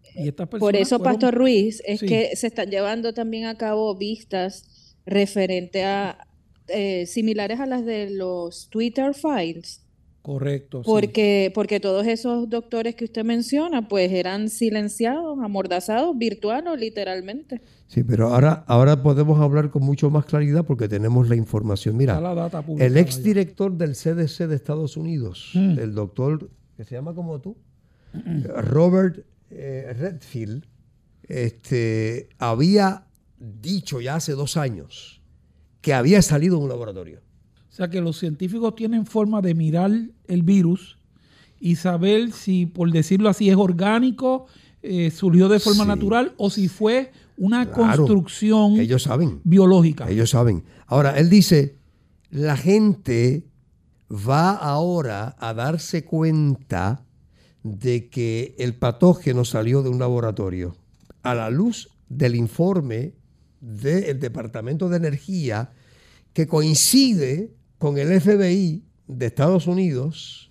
Y estas por eso, fueron, Pastor Ruiz, es sí. que se están llevando también a cabo vistas referente a eh, similares a las de los Twitter Files. Correcto. Porque, sí. porque todos esos doctores que usted menciona, pues eran silenciados, amordazados, virtual o literalmente. Sí, pero ahora, ahora podemos hablar con mucho más claridad porque tenemos la información. Mira, la data el exdirector del C D C de Estados Unidos, mm. el doctor que se llama como tú, mm. Robert eh, Redfield, este, había dicho ya hace dos años que había salido de un laboratorio. O sea que los científicos tienen forma de mirar el virus y saber si, por decirlo así, es orgánico, eh, surgió de forma sí. natural o si fue una claro. construcción Ellos saben. biológica. Ellos saben. Ahora, él dice, la gente va ahora a darse cuenta de que el patógeno salió de un laboratorio. A la luz del informe del Departamento de Energía, que coincide con el F B I de Estados Unidos,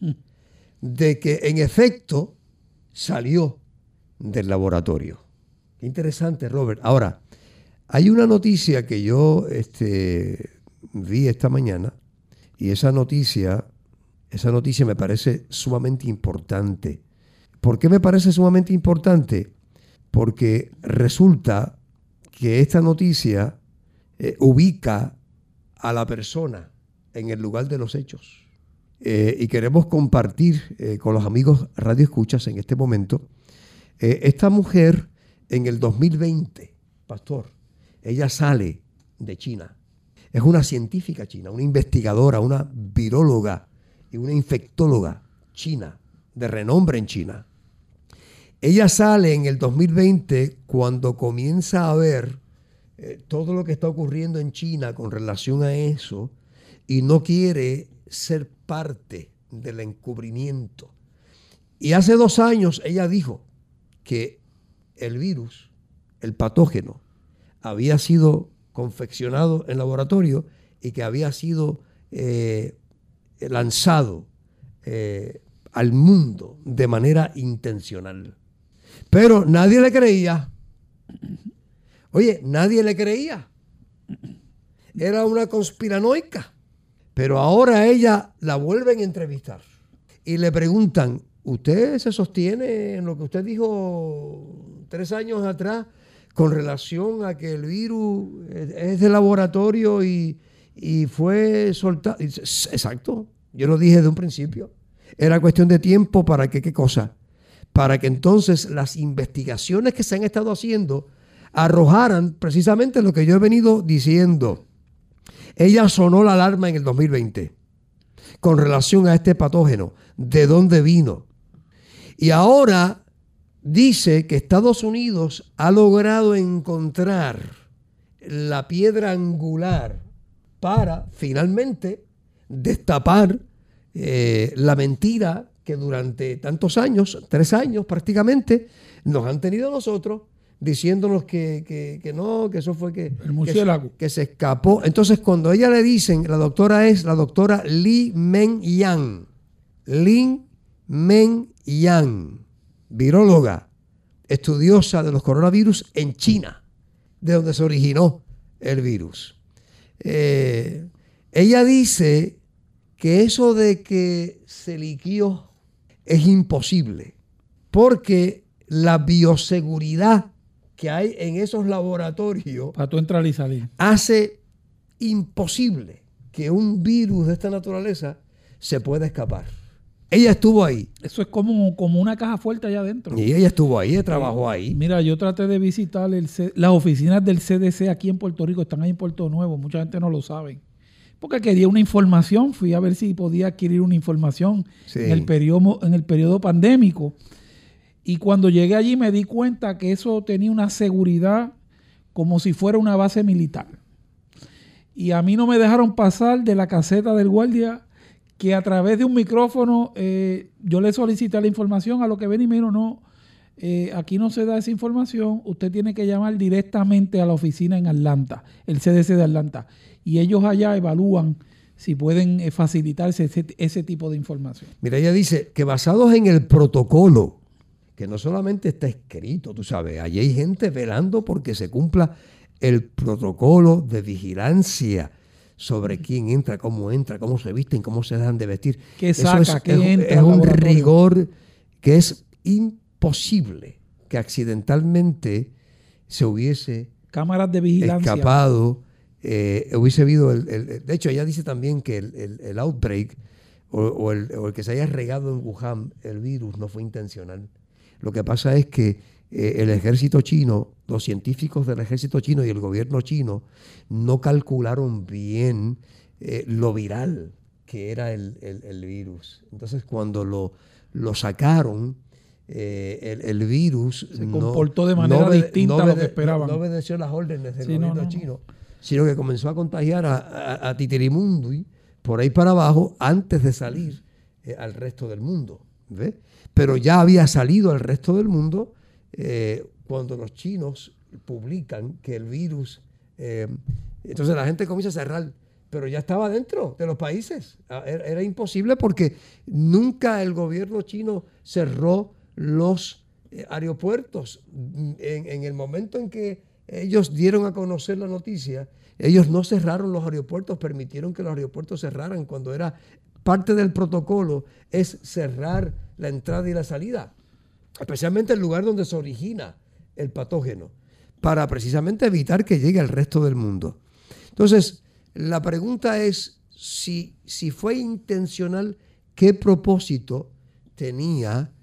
de que en efecto salió del laboratorio. Qué interesante, Robert. Ahora, hay una noticia que yo este, vi esta mañana, y esa noticia, esa noticia me parece sumamente importante. ¿Por qué me parece sumamente importante? Porque resulta que esta noticia eh, ubica a la persona en el lugar de los hechos. Eh, y queremos compartir eh, con los amigos Radio Escuchas en este momento. Eh, esta mujer en el dos mil veinte, pastor, ella sale de China. Es una científica china, una investigadora, una viróloga y una infectóloga china, de renombre en China. Ella sale en el dos mil veinte cuando comienza a ver eh, todo lo que está ocurriendo en China con relación a eso y no quiere ser parte del encubrimiento. Y hace dos años ella dijo que el virus, el patógeno, había sido confeccionado en laboratorio y que había sido eh, lanzado eh, al mundo de manera intencional. Pero nadie le creía. Oye, nadie le creía. Era una conspiranoica. Pero ahora ella la vuelven a entrevistar y le preguntan, ¿usted se sostiene en lo que usted dijo tres años atrás con relación a que el virus es de laboratorio y, y fue soltado? Exacto, yo lo dije de un principio. Era cuestión de tiempo para que, ¿qué cosa? Para que entonces las investigaciones que se han estado haciendo arrojaran precisamente lo que yo he venido diciendo. Ella sonó la alarma en el dos mil veinte con relación a este patógeno, de dónde vino. Y ahora dice que Estados Unidos ha logrado encontrar la piedra angular para finalmente destapar eh, la mentira que durante tantos años, tres años prácticamente, nos han tenido nosotros, diciéndonos que, que, que no, que eso fue que, el murciélago. Que, que se escapó. Entonces, cuando ella le dicen, la doctora es la doctora Li Meng Yan, Li Meng Yan, viróloga, estudiosa de los coronavirus en China, de donde se originó el virus. Eh, ella dice que eso de que se liquió es imposible, porque la bioseguridad que hay en esos laboratorios para tú entrar y salir hace imposible que un virus de esta naturaleza se pueda escapar. Ella estuvo ahí. Eso es como, como una caja fuerte allá adentro. Y ella estuvo ahí, ella trabajó ahí. Mira, yo traté de visitar el C- las oficinas del C D C aquí en Puerto Rico, están ahí en Puerto Nuevo, mucha gente no lo sabe. Porque quería una información, fui a ver si podía adquirir una información sí. en el periodo, en el periodo pandémico. Y cuando llegué allí me di cuenta que eso tenía una seguridad como si fuera una base militar. Y a mí no me dejaron pasar de la caseta del guardia, que a través de un micrófono eh, yo le solicité la información, a lo que ven y me dijeron, no, eh, aquí no se da esa información, usted tiene que llamar directamente a la oficina en Atlanta, el C D C de Atlanta. Y ellos allá evalúan si pueden eh, facilitarse ese, ese tipo de información. Mira, ella dice que basados en el protocolo que no solamente está escrito, tú sabes, allí hay gente velando porque se cumpla el protocolo de vigilancia sobre quién entra, cómo entra, cómo se visten, cómo se dejan de vestir. ¿Qué saca? Eso es, ¿Qué es, entra es al un laboratorio? rigor que es imposible que accidentalmente se hubiese Cámaras de vigilancia. escapado, eh, hubiese habido, el, el- de hecho ella dice también que el, el- el outbreak o, o el, o el que se haya regado en Wuhan, el virus, no fue intencional. Lo que pasa es que eh, el ejército chino, los científicos del ejército chino y el gobierno chino no calcularon bien eh, lo viral que era el, el- el virus. Entonces cuando lo, lo sacaron, eh, el, el virus Se no- comportó de manera obede- distinta a lo que obede- esperaban. No obedeció las órdenes del Sí, no, gobierno no, no. chino, sino que comenzó a contagiar a, a, a Titirimundi por ahí para abajo antes de salir eh, al resto del mundo. ¿Ves? Pero ya había salido al resto del mundo eh, cuando los chinos publican que el virus... eh, entonces la gente comienza a cerrar, pero ya estaba dentro de los países. Ah, Era, era imposible porque nunca el gobierno chino cerró los eh, aeropuertos. En, en el momento en que ellos dieron a conocer la noticia, ellos no cerraron los aeropuertos, permitieron que los aeropuertos cerraran cuando era parte del protocolo es cerrar la entrada y la salida, especialmente el lugar donde se origina el patógeno, para precisamente evitar que llegue al resto del mundo. Entonces, la pregunta es si, si fue intencional, ¿qué propósito tenía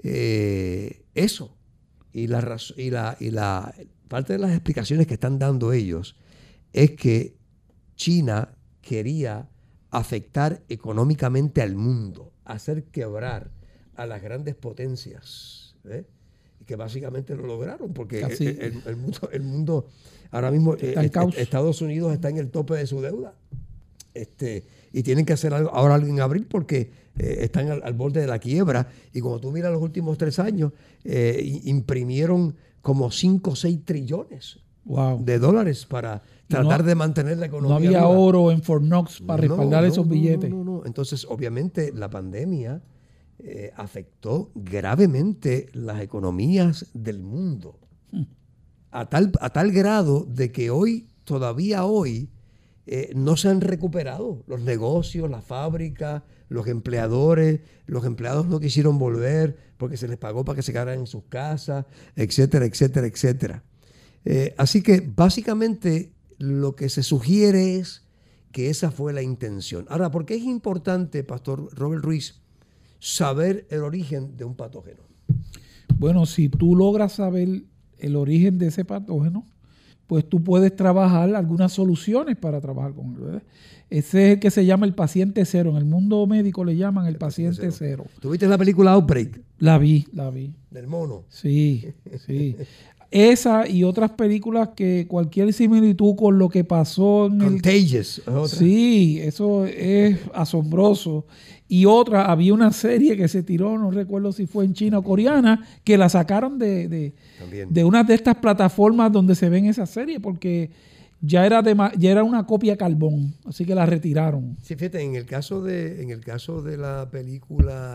eh, eso? Y la, raz- y, la, y la parte de las explicaciones que están dando ellos es que China quería afectar económicamente al mundo, hacer quebrar a las grandes potencias, ¿eh? Y que básicamente lo lograron, porque el, Casi. el- el mundo, el mundo ahora mismo, Está eh, en est- caos. Estados Unidos está en el tope de su deuda, este, y tienen que hacer algo, ahora algo en abril porque eh, están al, al borde de la quiebra, y cuando tú miras los últimos tres años, eh, i- imprimieron como cinco o seis trillones Wow. de dólares para tratar no- de mantener la economía No había viva. oro en Fort Knox para No, respaldar no, esos no, billetes. No, no, no. Entonces, obviamente, la pandemia eh, afectó gravemente las economías del mundo. Hmm. A tal, a tal grado de que hoy, todavía hoy, eh, no se han recuperado los negocios, las fábricas, los empleadores, los empleados no quisieron volver porque se les pagó para que se quedaran en sus casas, etcétera, etcétera, etcétera. Eh, así que básicamente lo que se sugiere es que esa fue la intención. Ahora, ¿por qué es importante, Pastor Robert Ruiz, saber el origen de un patógeno? Bueno, si tú logras saber el origen de ese patógeno, pues tú puedes trabajar algunas soluciones para trabajar con él, ¿verdad? Ese es el que se llama el paciente cero. En el mundo médico le llaman el, paciente, cero. ¿Tuviste la película Outbreak La vi, la vi. del mono? Sí, sí. Esa y otras películas que cualquier similitud con lo que pasó en el... Contagious. es otra. Sí, eso es asombroso. Y otra, había una serie que se tiró, no recuerdo si fue en China o coreana, que la sacaron de, de, También. de una de estas plataformas donde se ven esa serie, porque ya era, de, ma- ya era una copia carbón, así que la retiraron. Sí, fíjate, en el caso de, en el caso de la película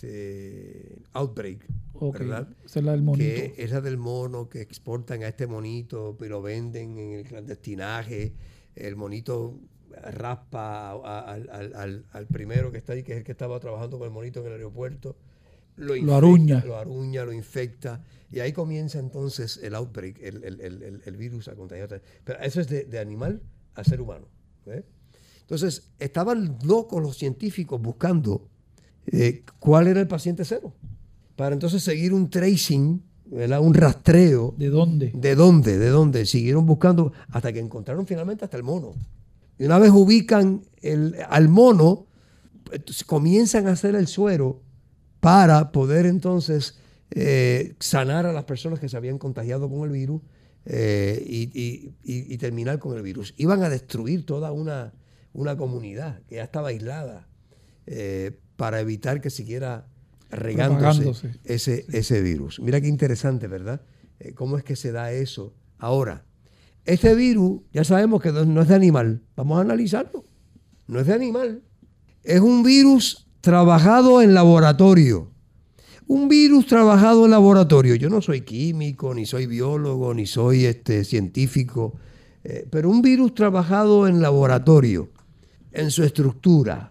este, Outbreak, Ok, ¿verdad? esa es la del monito. Que es la del mono que exportan a este monito y lo venden en el clandestinaje. El monito raspa a- a- al, al- al- al primero que está ahí, que es el que estaba trabajando con el monito en el aeropuerto. Lo, infecta, aruña. Lo aruña, lo infecta. Y ahí comienza entonces el outbreak, el, el- el- el- el virus a contagiar. Pero eso es de, de animal a ser humano. ¿eh? Entonces, estaban locos los científicos buscando eh, cuál era el paciente cero. Para entonces seguir un tracing, ¿verdad? Un rastreo. ¿De dónde? ¿De dónde? ¿De dónde? Siguieron buscando hasta que encontraron finalmente hasta el mono. Y una vez ubican el, al mono, entonces comienzan a hacer el suero para poder entonces eh, sanar a las personas que se habían contagiado con el virus eh, y, y- y- y terminar con el virus. Iban a destruir toda una, una comunidad que ya estaba aislada eh, para evitar que siguiera regándose Propagándose. ese, ese virus. Mira qué interesante, ¿verdad? Eh, ¿Cómo es que se da eso? Ahora, este virus ya sabemos que no no es de animal. Vamos a analizarlo. No es de animal. Es un virus trabajado en laboratorio. Un virus trabajado en laboratorio. Yo no soy químico, ni soy biólogo, ni soy este, científico, eh, pero un virus trabajado en laboratorio, en su estructura,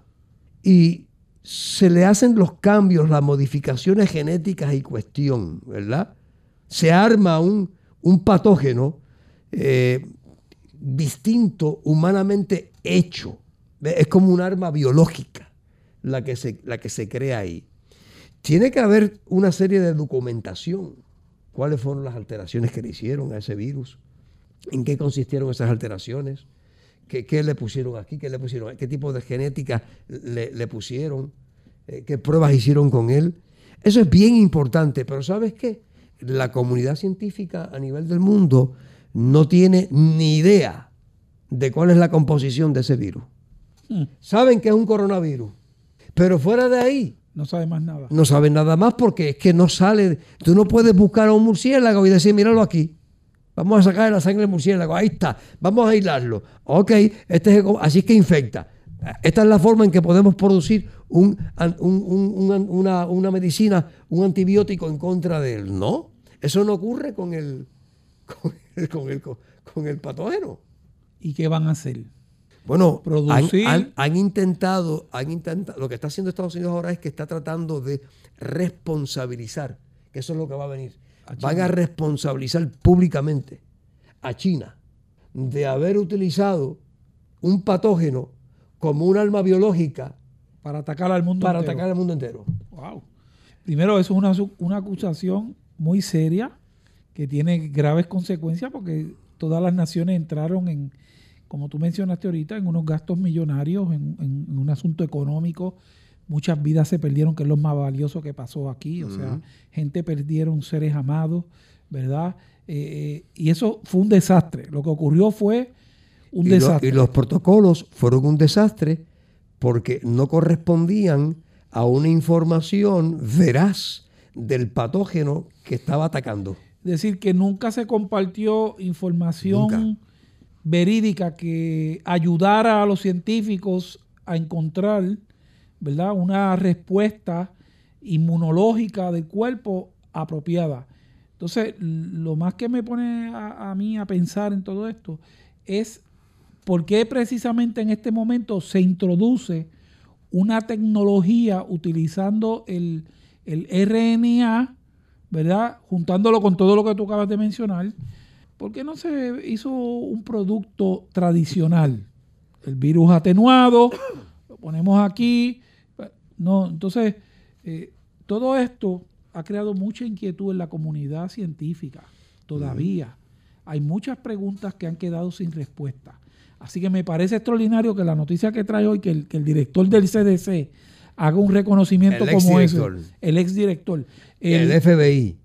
y se le hacen los cambios, las modificaciones genéticas y cuestión, ¿verdad? Se arma un, un patógeno eh, distinto, humanamente hecho. Es como un arma biológica la que se, la que se crea ahí. Tiene que haber una serie de documentación. ¿Cuáles fueron las alteraciones que le hicieron a ese virus? ¿En qué consistieron esas alteraciones? ¿Qué, qué le pusieron aquí? ¿Qué le pusieron? ¿Qué tipo de genética le, le pusieron? ¿Qué pruebas hicieron con él? Eso es bien importante, pero ¿sabes qué? La comunidad científica a nivel del mundo no tiene ni idea de cuál es la composición de ese virus. Hmm. Saben que es un coronavirus, pero fuera de ahí no saben más nada. No saben nada más porque es que no sale. Tú no puedes buscar a un murciélago y decir, míralo aquí. Vamos a sacar la sangre del murciélago. Ahí está. Vamos a aislarlo. Ok, este es, así es que infecta. Esta es la forma en que podemos producir un, un, un, una, una, una medicina, un antibiótico en contra de él. No, eso no ocurre con el, con el, con el, con el patógeno. ¿Y qué van a hacer? Bueno, producir. Han, han, han intentado, han intentado, lo que está haciendo Estados Unidos ahora es que está tratando de responsabilizar, que eso es lo que va a venir. A Van a responsabilizar públicamente a China de haber utilizado un patógeno como un arma biológica para atacar al mundo para entero. atacar al mundo entero. Wow. Primero, eso es una, una acusación muy seria que tiene graves consecuencias porque todas las naciones entraron en, como tú mencionaste ahorita, en unos gastos millonarios, en, en, en un asunto económico. Muchas vidas se perdieron, que es lo más valioso que pasó aquí. O uh-huh. sea, gente perdieron seres amados, ¿verdad? Eh, y eso fue un desastre. Lo que ocurrió fue un y desastre. Lo, y los protocolos fueron un desastre porque no correspondían a una información veraz del patógeno que estaba atacando. Es decir, que nunca se compartió información nunca. verídica que ayudara a los científicos a encontrar, ¿verdad?, una respuesta inmunológica del cuerpo apropiada. Entonces, lo más que me pone a, a mí a pensar en todo esto es por qué precisamente en este momento se introduce una tecnología utilizando el, el R N A, ¿verdad?, juntándolo con todo lo que tú acabas de mencionar. ¿Por qué no se hizo un producto tradicional? El virus atenuado, lo ponemos aquí. No, entonces, eh, todo esto ha creado mucha inquietud en la comunidad científica. Todavía mm. hay muchas preguntas que han quedado sin respuesta. Así que me parece extraordinario que la noticia que trae hoy, que el, que el director del C D C haga un reconocimiento el como ese. El exdirector. El, el F B I.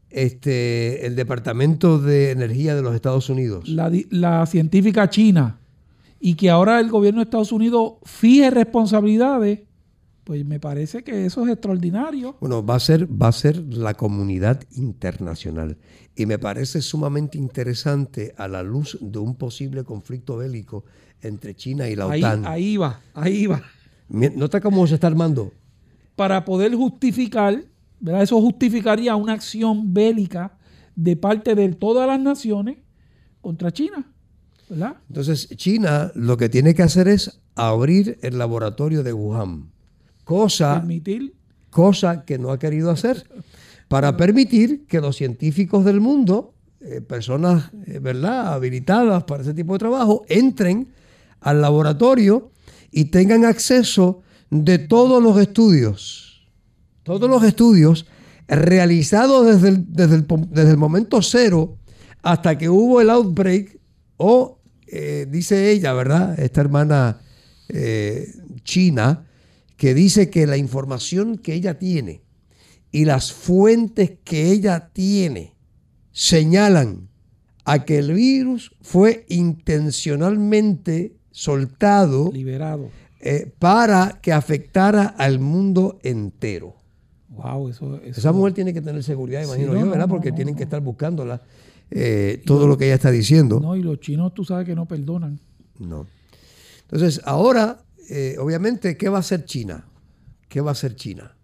Este, el Departamento de Energía de los Estados Unidos. La, la científica china. Y que ahora el gobierno de Estados Unidos fije responsabilidades. Pues me parece que eso es extraordinario. Bueno, va a ser, va a ser la comunidad internacional. Y me parece sumamente interesante a la luz de un posible conflicto bélico entre China y la ahí, OTAN. Ahí va, ahí va. ¿Nota cómo se está armando? Para poder justificar, ¿verdad? Eso justificaría una acción bélica de parte de todas las naciones contra China, ¿verdad? Entonces, China lo que tiene que hacer es abrir el laboratorio de Wuhan. Cosa, permitir. cosa que no ha querido hacer para permitir que los científicos del mundo, eh, personas eh, ¿verdad? habilitadas para ese tipo de trabajo, entren al laboratorio y tengan acceso de todos los estudios, todos los estudios realizados desde el, desde el, desde el momento cero hasta que hubo el outbreak o, eh, dice ella, ¿verdad? Esta hermana eh, china, que dice que la información que ella tiene y las fuentes que ella tiene señalan a que el virus fue intencionalmente soltado, liberado, eh, para que afectara al mundo entero. Wow, eso, eso... Esa mujer tiene que tener seguridad, imagino sí, no, yo, ¿verdad? No, Porque no, tienen no. que estar buscándola eh, todo no, lo que ella está diciendo. No, y los chinos tú sabes que no perdonan. No. Entonces, ahora... Eh, obviamente, ¿qué va a hacer China? ¿Qué va a hacer China?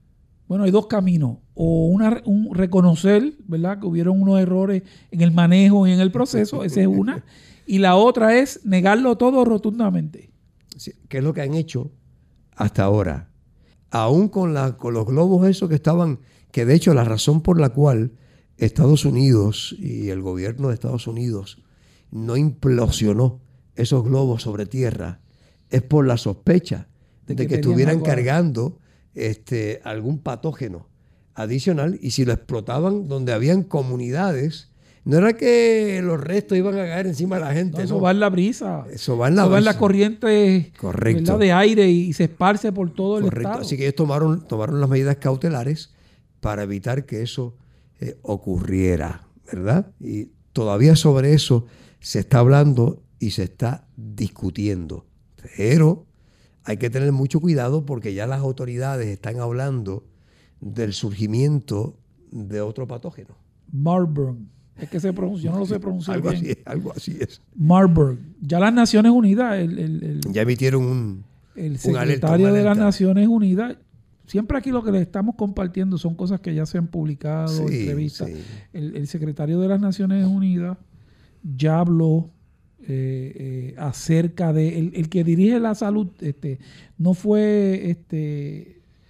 Bueno, hay dos caminos. O una, un reconocer, ¿verdad?, que hubieron unos errores en el manejo y en el proceso. Esa es una. Y la otra es negarlo todo rotundamente. Sí, ¿qué es lo que han hecho hasta ahora? Aún con, la, con los globos esos que estaban, que de hecho la razón por la cual Estados Unidos y el gobierno de Estados Unidos no implosionó esos globos sobre tierra es por la sospecha de, de que, que estuvieran cargando este, algún patógeno adicional, y si lo explotaban donde habían comunidades, no era que los restos iban a caer encima de la gente. No, eso no. va en la brisa. Eso va en la eso brisa. va en la corriente, correcto, de aire y se esparce por todo correcto. el estado. Así que ellos tomaron, tomaron las medidas cautelares para evitar que eso eh, ocurriera, ¿verdad? Y todavía sobre eso se está hablando y se está discutiendo. Pero hay que tener mucho cuidado porque ya las autoridades están hablando del surgimiento de otro patógeno. Marburg. Es que se pronuncia, yo no lo sé pronunciar algo bien. Así, algo así es. Marburg. Ya las Naciones Unidas, el, el, el, ya emitieron un el secretario un de las Naciones Unidas, siempre aquí lo que les estamos compartiendo son cosas que ya se han publicado, sí, entrevistas. Sí. El, el secretario de las Naciones Unidas ya habló eh, eh, acerca de el, el que dirige la salud, este, no fue este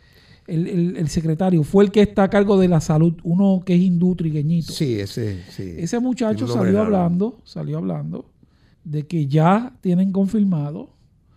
el, el, el secretario, fue el que está a cargo de la salud, uno que es hindú trigueñito. Sí, ese, sí. Ese muchacho salió hablando, salió hablando de que ya tienen confirmado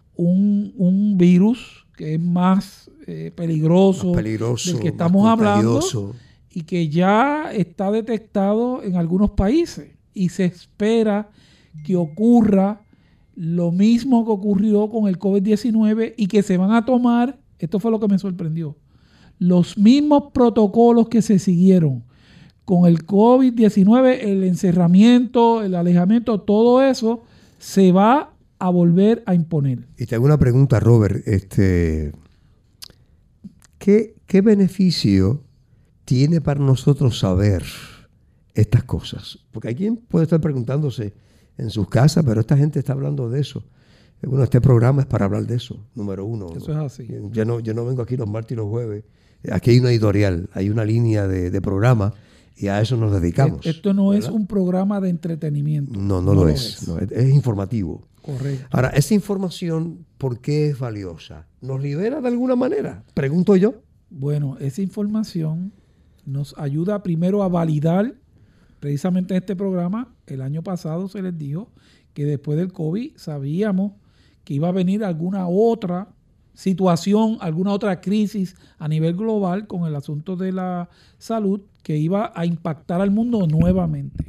un, un virus que es más eh, peligroso, más peligroso del que estamos hablando, y que ya está detectado en algunos países y se espera que ocurra lo mismo que ocurrió con el COVID diecinueve y que se van a tomar, esto fue lo que me sorprendió, los mismos protocolos que se siguieron con el COVID diecinueve, el encerramiento, el alejamiento, todo eso se va a volver a imponer. Y te hago una pregunta, Robert. Este, ¿qué, qué beneficio tiene para nosotros saber estas cosas? Porque hay quien puede estar preguntándose en sus casas, pero esta gente está hablando de eso. Bueno, este programa es para hablar de eso, número uno. Eso ¿no? es así. Yo no, yo no vengo aquí los martes y los jueves. Aquí hay una editorial, hay una línea de, de programa y a eso nos dedicamos. Esto no ¿verdad? Es un programa de entretenimiento. No, no, no lo, lo es. es. No, es, es informativo. Correcto. Ahora, esa información, ¿por qué es valiosa? ¿Nos libera de alguna manera? Pregunto yo. Bueno, esa información nos ayuda primero a validar, precisamente en este programa, el año pasado se les dijo que después del COVID sabíamos que iba a venir alguna otra situación, alguna otra crisis a nivel global con el asunto de la salud que iba a impactar al mundo nuevamente.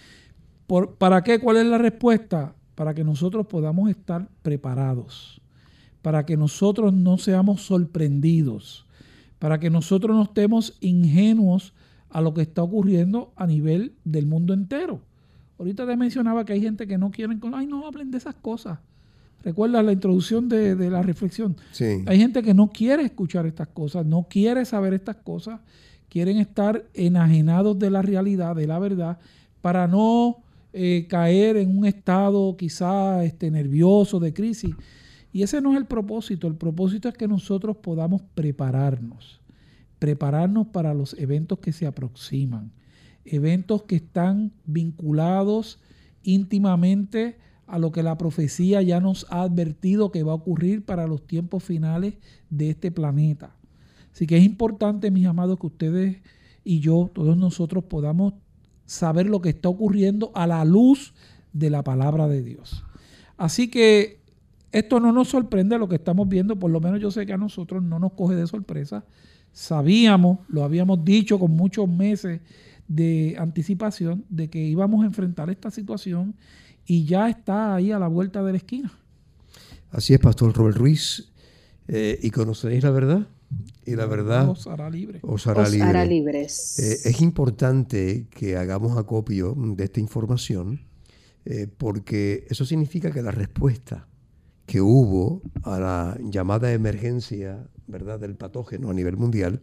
¿Por, ¿Para qué? ¿Cuál es la respuesta? Para que nosotros podamos estar preparados, para que nosotros no seamos sorprendidos, para que nosotros no estemos ingenuos a lo que está ocurriendo a nivel del mundo entero. Ahorita te mencionaba que hay gente que no quieren, ay, no hablen de esas cosas. ¿Recuerdas la introducción de, de la reflexión? Sí. Hay gente que no quiere escuchar estas cosas, no quiere saber estas cosas, quieren estar enajenados de la realidad, de la verdad, para no eh, caer en un estado quizá este, nervioso, de crisis. Y ese no es el propósito. El propósito es que nosotros podamos prepararnos, prepararnos para los eventos que se aproximan, eventos que están vinculados íntimamente a lo que la profecía ya nos ha advertido que va a ocurrir para los tiempos finales de este planeta. Así que es importante, mis amados, que ustedes y yo, todos nosotros, podamos saber lo que está ocurriendo a la luz de la palabra de Dios. Así que esto no nos sorprende lo que estamos viendo, por lo menos yo sé que a nosotros no nos coge de sorpresa. Sabíamos, lo habíamos dicho con muchos meses de anticipación, de que íbamos a enfrentar esta situación y ya está ahí a la vuelta de la esquina. Así es, Pastor Robert Ruiz. Eh, y conoceréis la verdad, y la verdad os hará libre. Os hará, os libre. hará libres. Eh, es importante que hagamos acopio de esta información, eh, porque eso significa que la respuesta que hubo a la llamada emergencia, ¿verdad?, del patógeno a nivel mundial,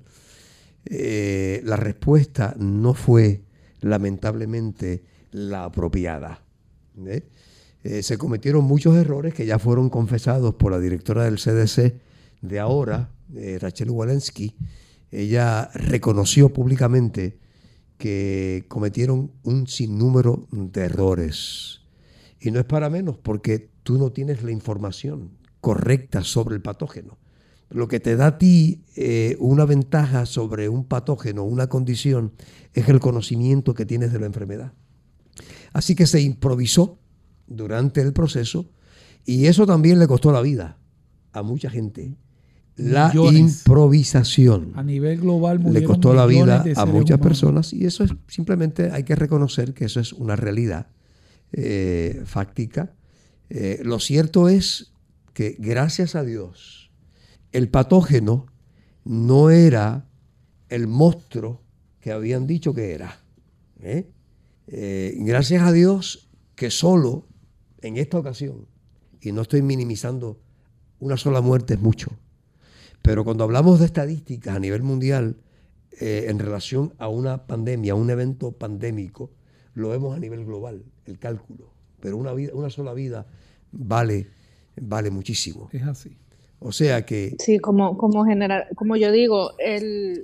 eh, la respuesta no fue lamentablemente la apropiada. ¿eh? Eh, se cometieron muchos errores que ya fueron confesados por la directora del C D C de ahora, eh, Rachel Walensky, ella reconoció públicamente que cometieron un sinnúmero de errores. Y no es para menos, porque tú no tienes la información correcta sobre el patógeno. Lo que te da a ti eh, una ventaja sobre un patógeno, una condición, es el conocimiento que tienes de la enfermedad. Así que se improvisó durante el proceso, y eso también le costó la vida a mucha gente. La millones. Improvisación a nivel global le costó la vida a muchas humanos. personas, y eso es simplemente, hay que reconocer que eso es una realidad eh, fáctica. Eh, lo cierto es que, gracias a Dios, el patógeno no era el monstruo que habían dicho que era. ¿eh? Eh, gracias a Dios que solo en esta ocasión, y no estoy minimizando, una sola muerte es mucho. Pero cuando hablamos de estadísticas a nivel mundial eh, en relación a una pandemia, a un evento pandémico, lo vemos a nivel global, el cálculo. Pero una, vida, una sola vida vale, vale muchísimo. Es así. O sea que... Sí, como, como, general, como yo digo, el,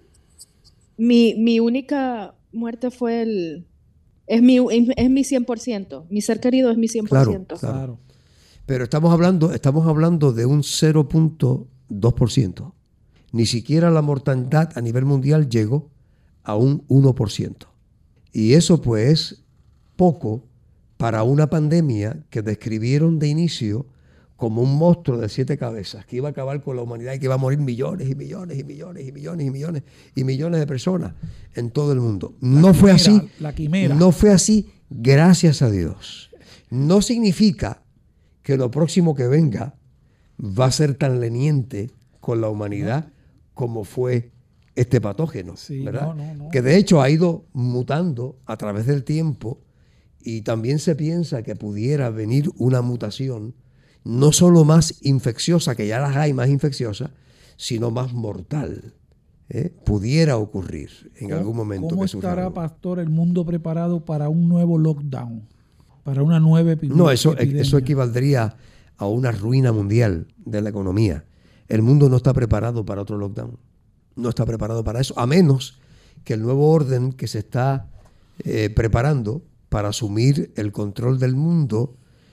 mi, mi única muerte fue el... Es mi, es mi cien por ciento. Mi ser querido es mi cien por ciento. Claro, claro. Pero estamos hablando, estamos hablando de un cero punto dos por ciento. Ni siquiera la mortalidad a nivel mundial llegó a un uno por ciento. Y eso pues poco para una pandemia que describieron de inicio como un monstruo de siete cabezas que iba a acabar con la humanidad y que iba a morir millones y millones y millones y millones y millones y millones de personas en todo el mundo. No fue así. La quimera. No fue así, gracias a Dios. No significa que lo próximo que venga va a ser tan leniente con la humanidad como fue este patógeno, sí, ¿verdad? No, no, no. Que de hecho ha ido mutando a través del tiempo, y también se piensa que pudiera venir una mutación no solo más infecciosa, que ya las hay más infecciosas, sino más mortal. ¿eh? Pudiera ocurrir en algún momento. ¿Cómo que estará, algo. Pastor, el mundo preparado para un nuevo lockdown? Para una nueva epidemia. No, eso, eso equivaldría a una ruina mundial de la economía. El mundo no está preparado para otro lockdown. No está preparado para eso, a menos que el nuevo orden que se está eh, preparando para asumir el control del mundo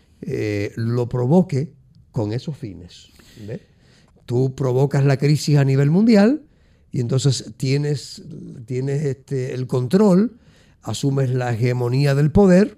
eh, lo provoque con esos fines. ¿Ves? Tú provocas la crisis a nivel mundial y entonces tienes, tienes este, el control, asumes la hegemonía del poder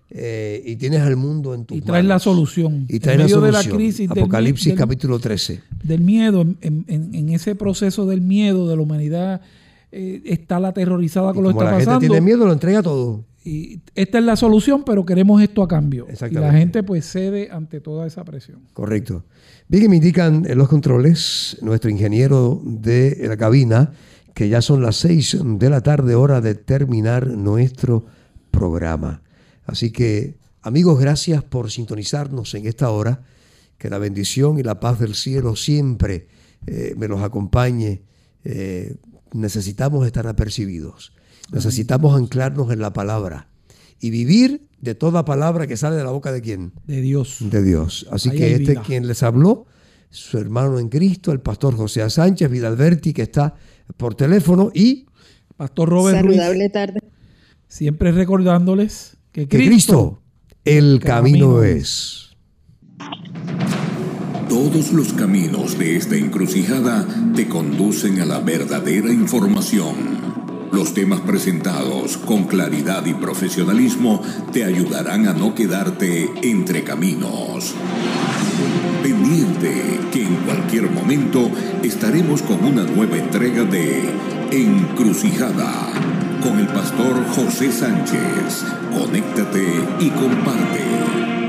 eh, y tienes al mundo en tus manos. Y traes la solución. Y traes la solución. De la crisis, Apocalipsis del, capítulo trece. Del miedo, en, en, en ese proceso del miedo de la humanidad, eh, está la aterrorizada con lo que está pasando. Como la gente tiene miedo, lo entrega todo. Y esta es la solución, pero queremos esto a cambio. Y la gente pues cede ante toda esa presión. Correcto. Bien, que me indican en los controles nuestro ingeniero de la cabina que ya son las seis de la tarde, hora de terminar nuestro programa. Así que, amigos, gracias por sintonizarnos en esta hora. Que la bendición y la paz del cielo siempre eh, me los acompañe. Eh, necesitamos estar apercibidos. Necesitamos anclarnos en la palabra y vivir de toda palabra que sale de la boca de ¿quién? De Dios. De Dios. Así Ahí que este vida. Quien les habló, su hermano en Cristo, el pastor José Sánchez Vidalberti, que está por teléfono, y Pastor Robert Saludable Ruiz, tarde. siempre recordándoles que que Cristo, Cristo el camino, camino es. Todos los caminos de esta encrucijada te conducen a la verdadera información. Los temas presentados con claridad y profesionalismo te ayudarán a no quedarte entre caminos. Pendiente que en cualquier momento estaremos con una nueva entrega de Encrucijada con el pastor José Sánchez. Conéctate y comparte.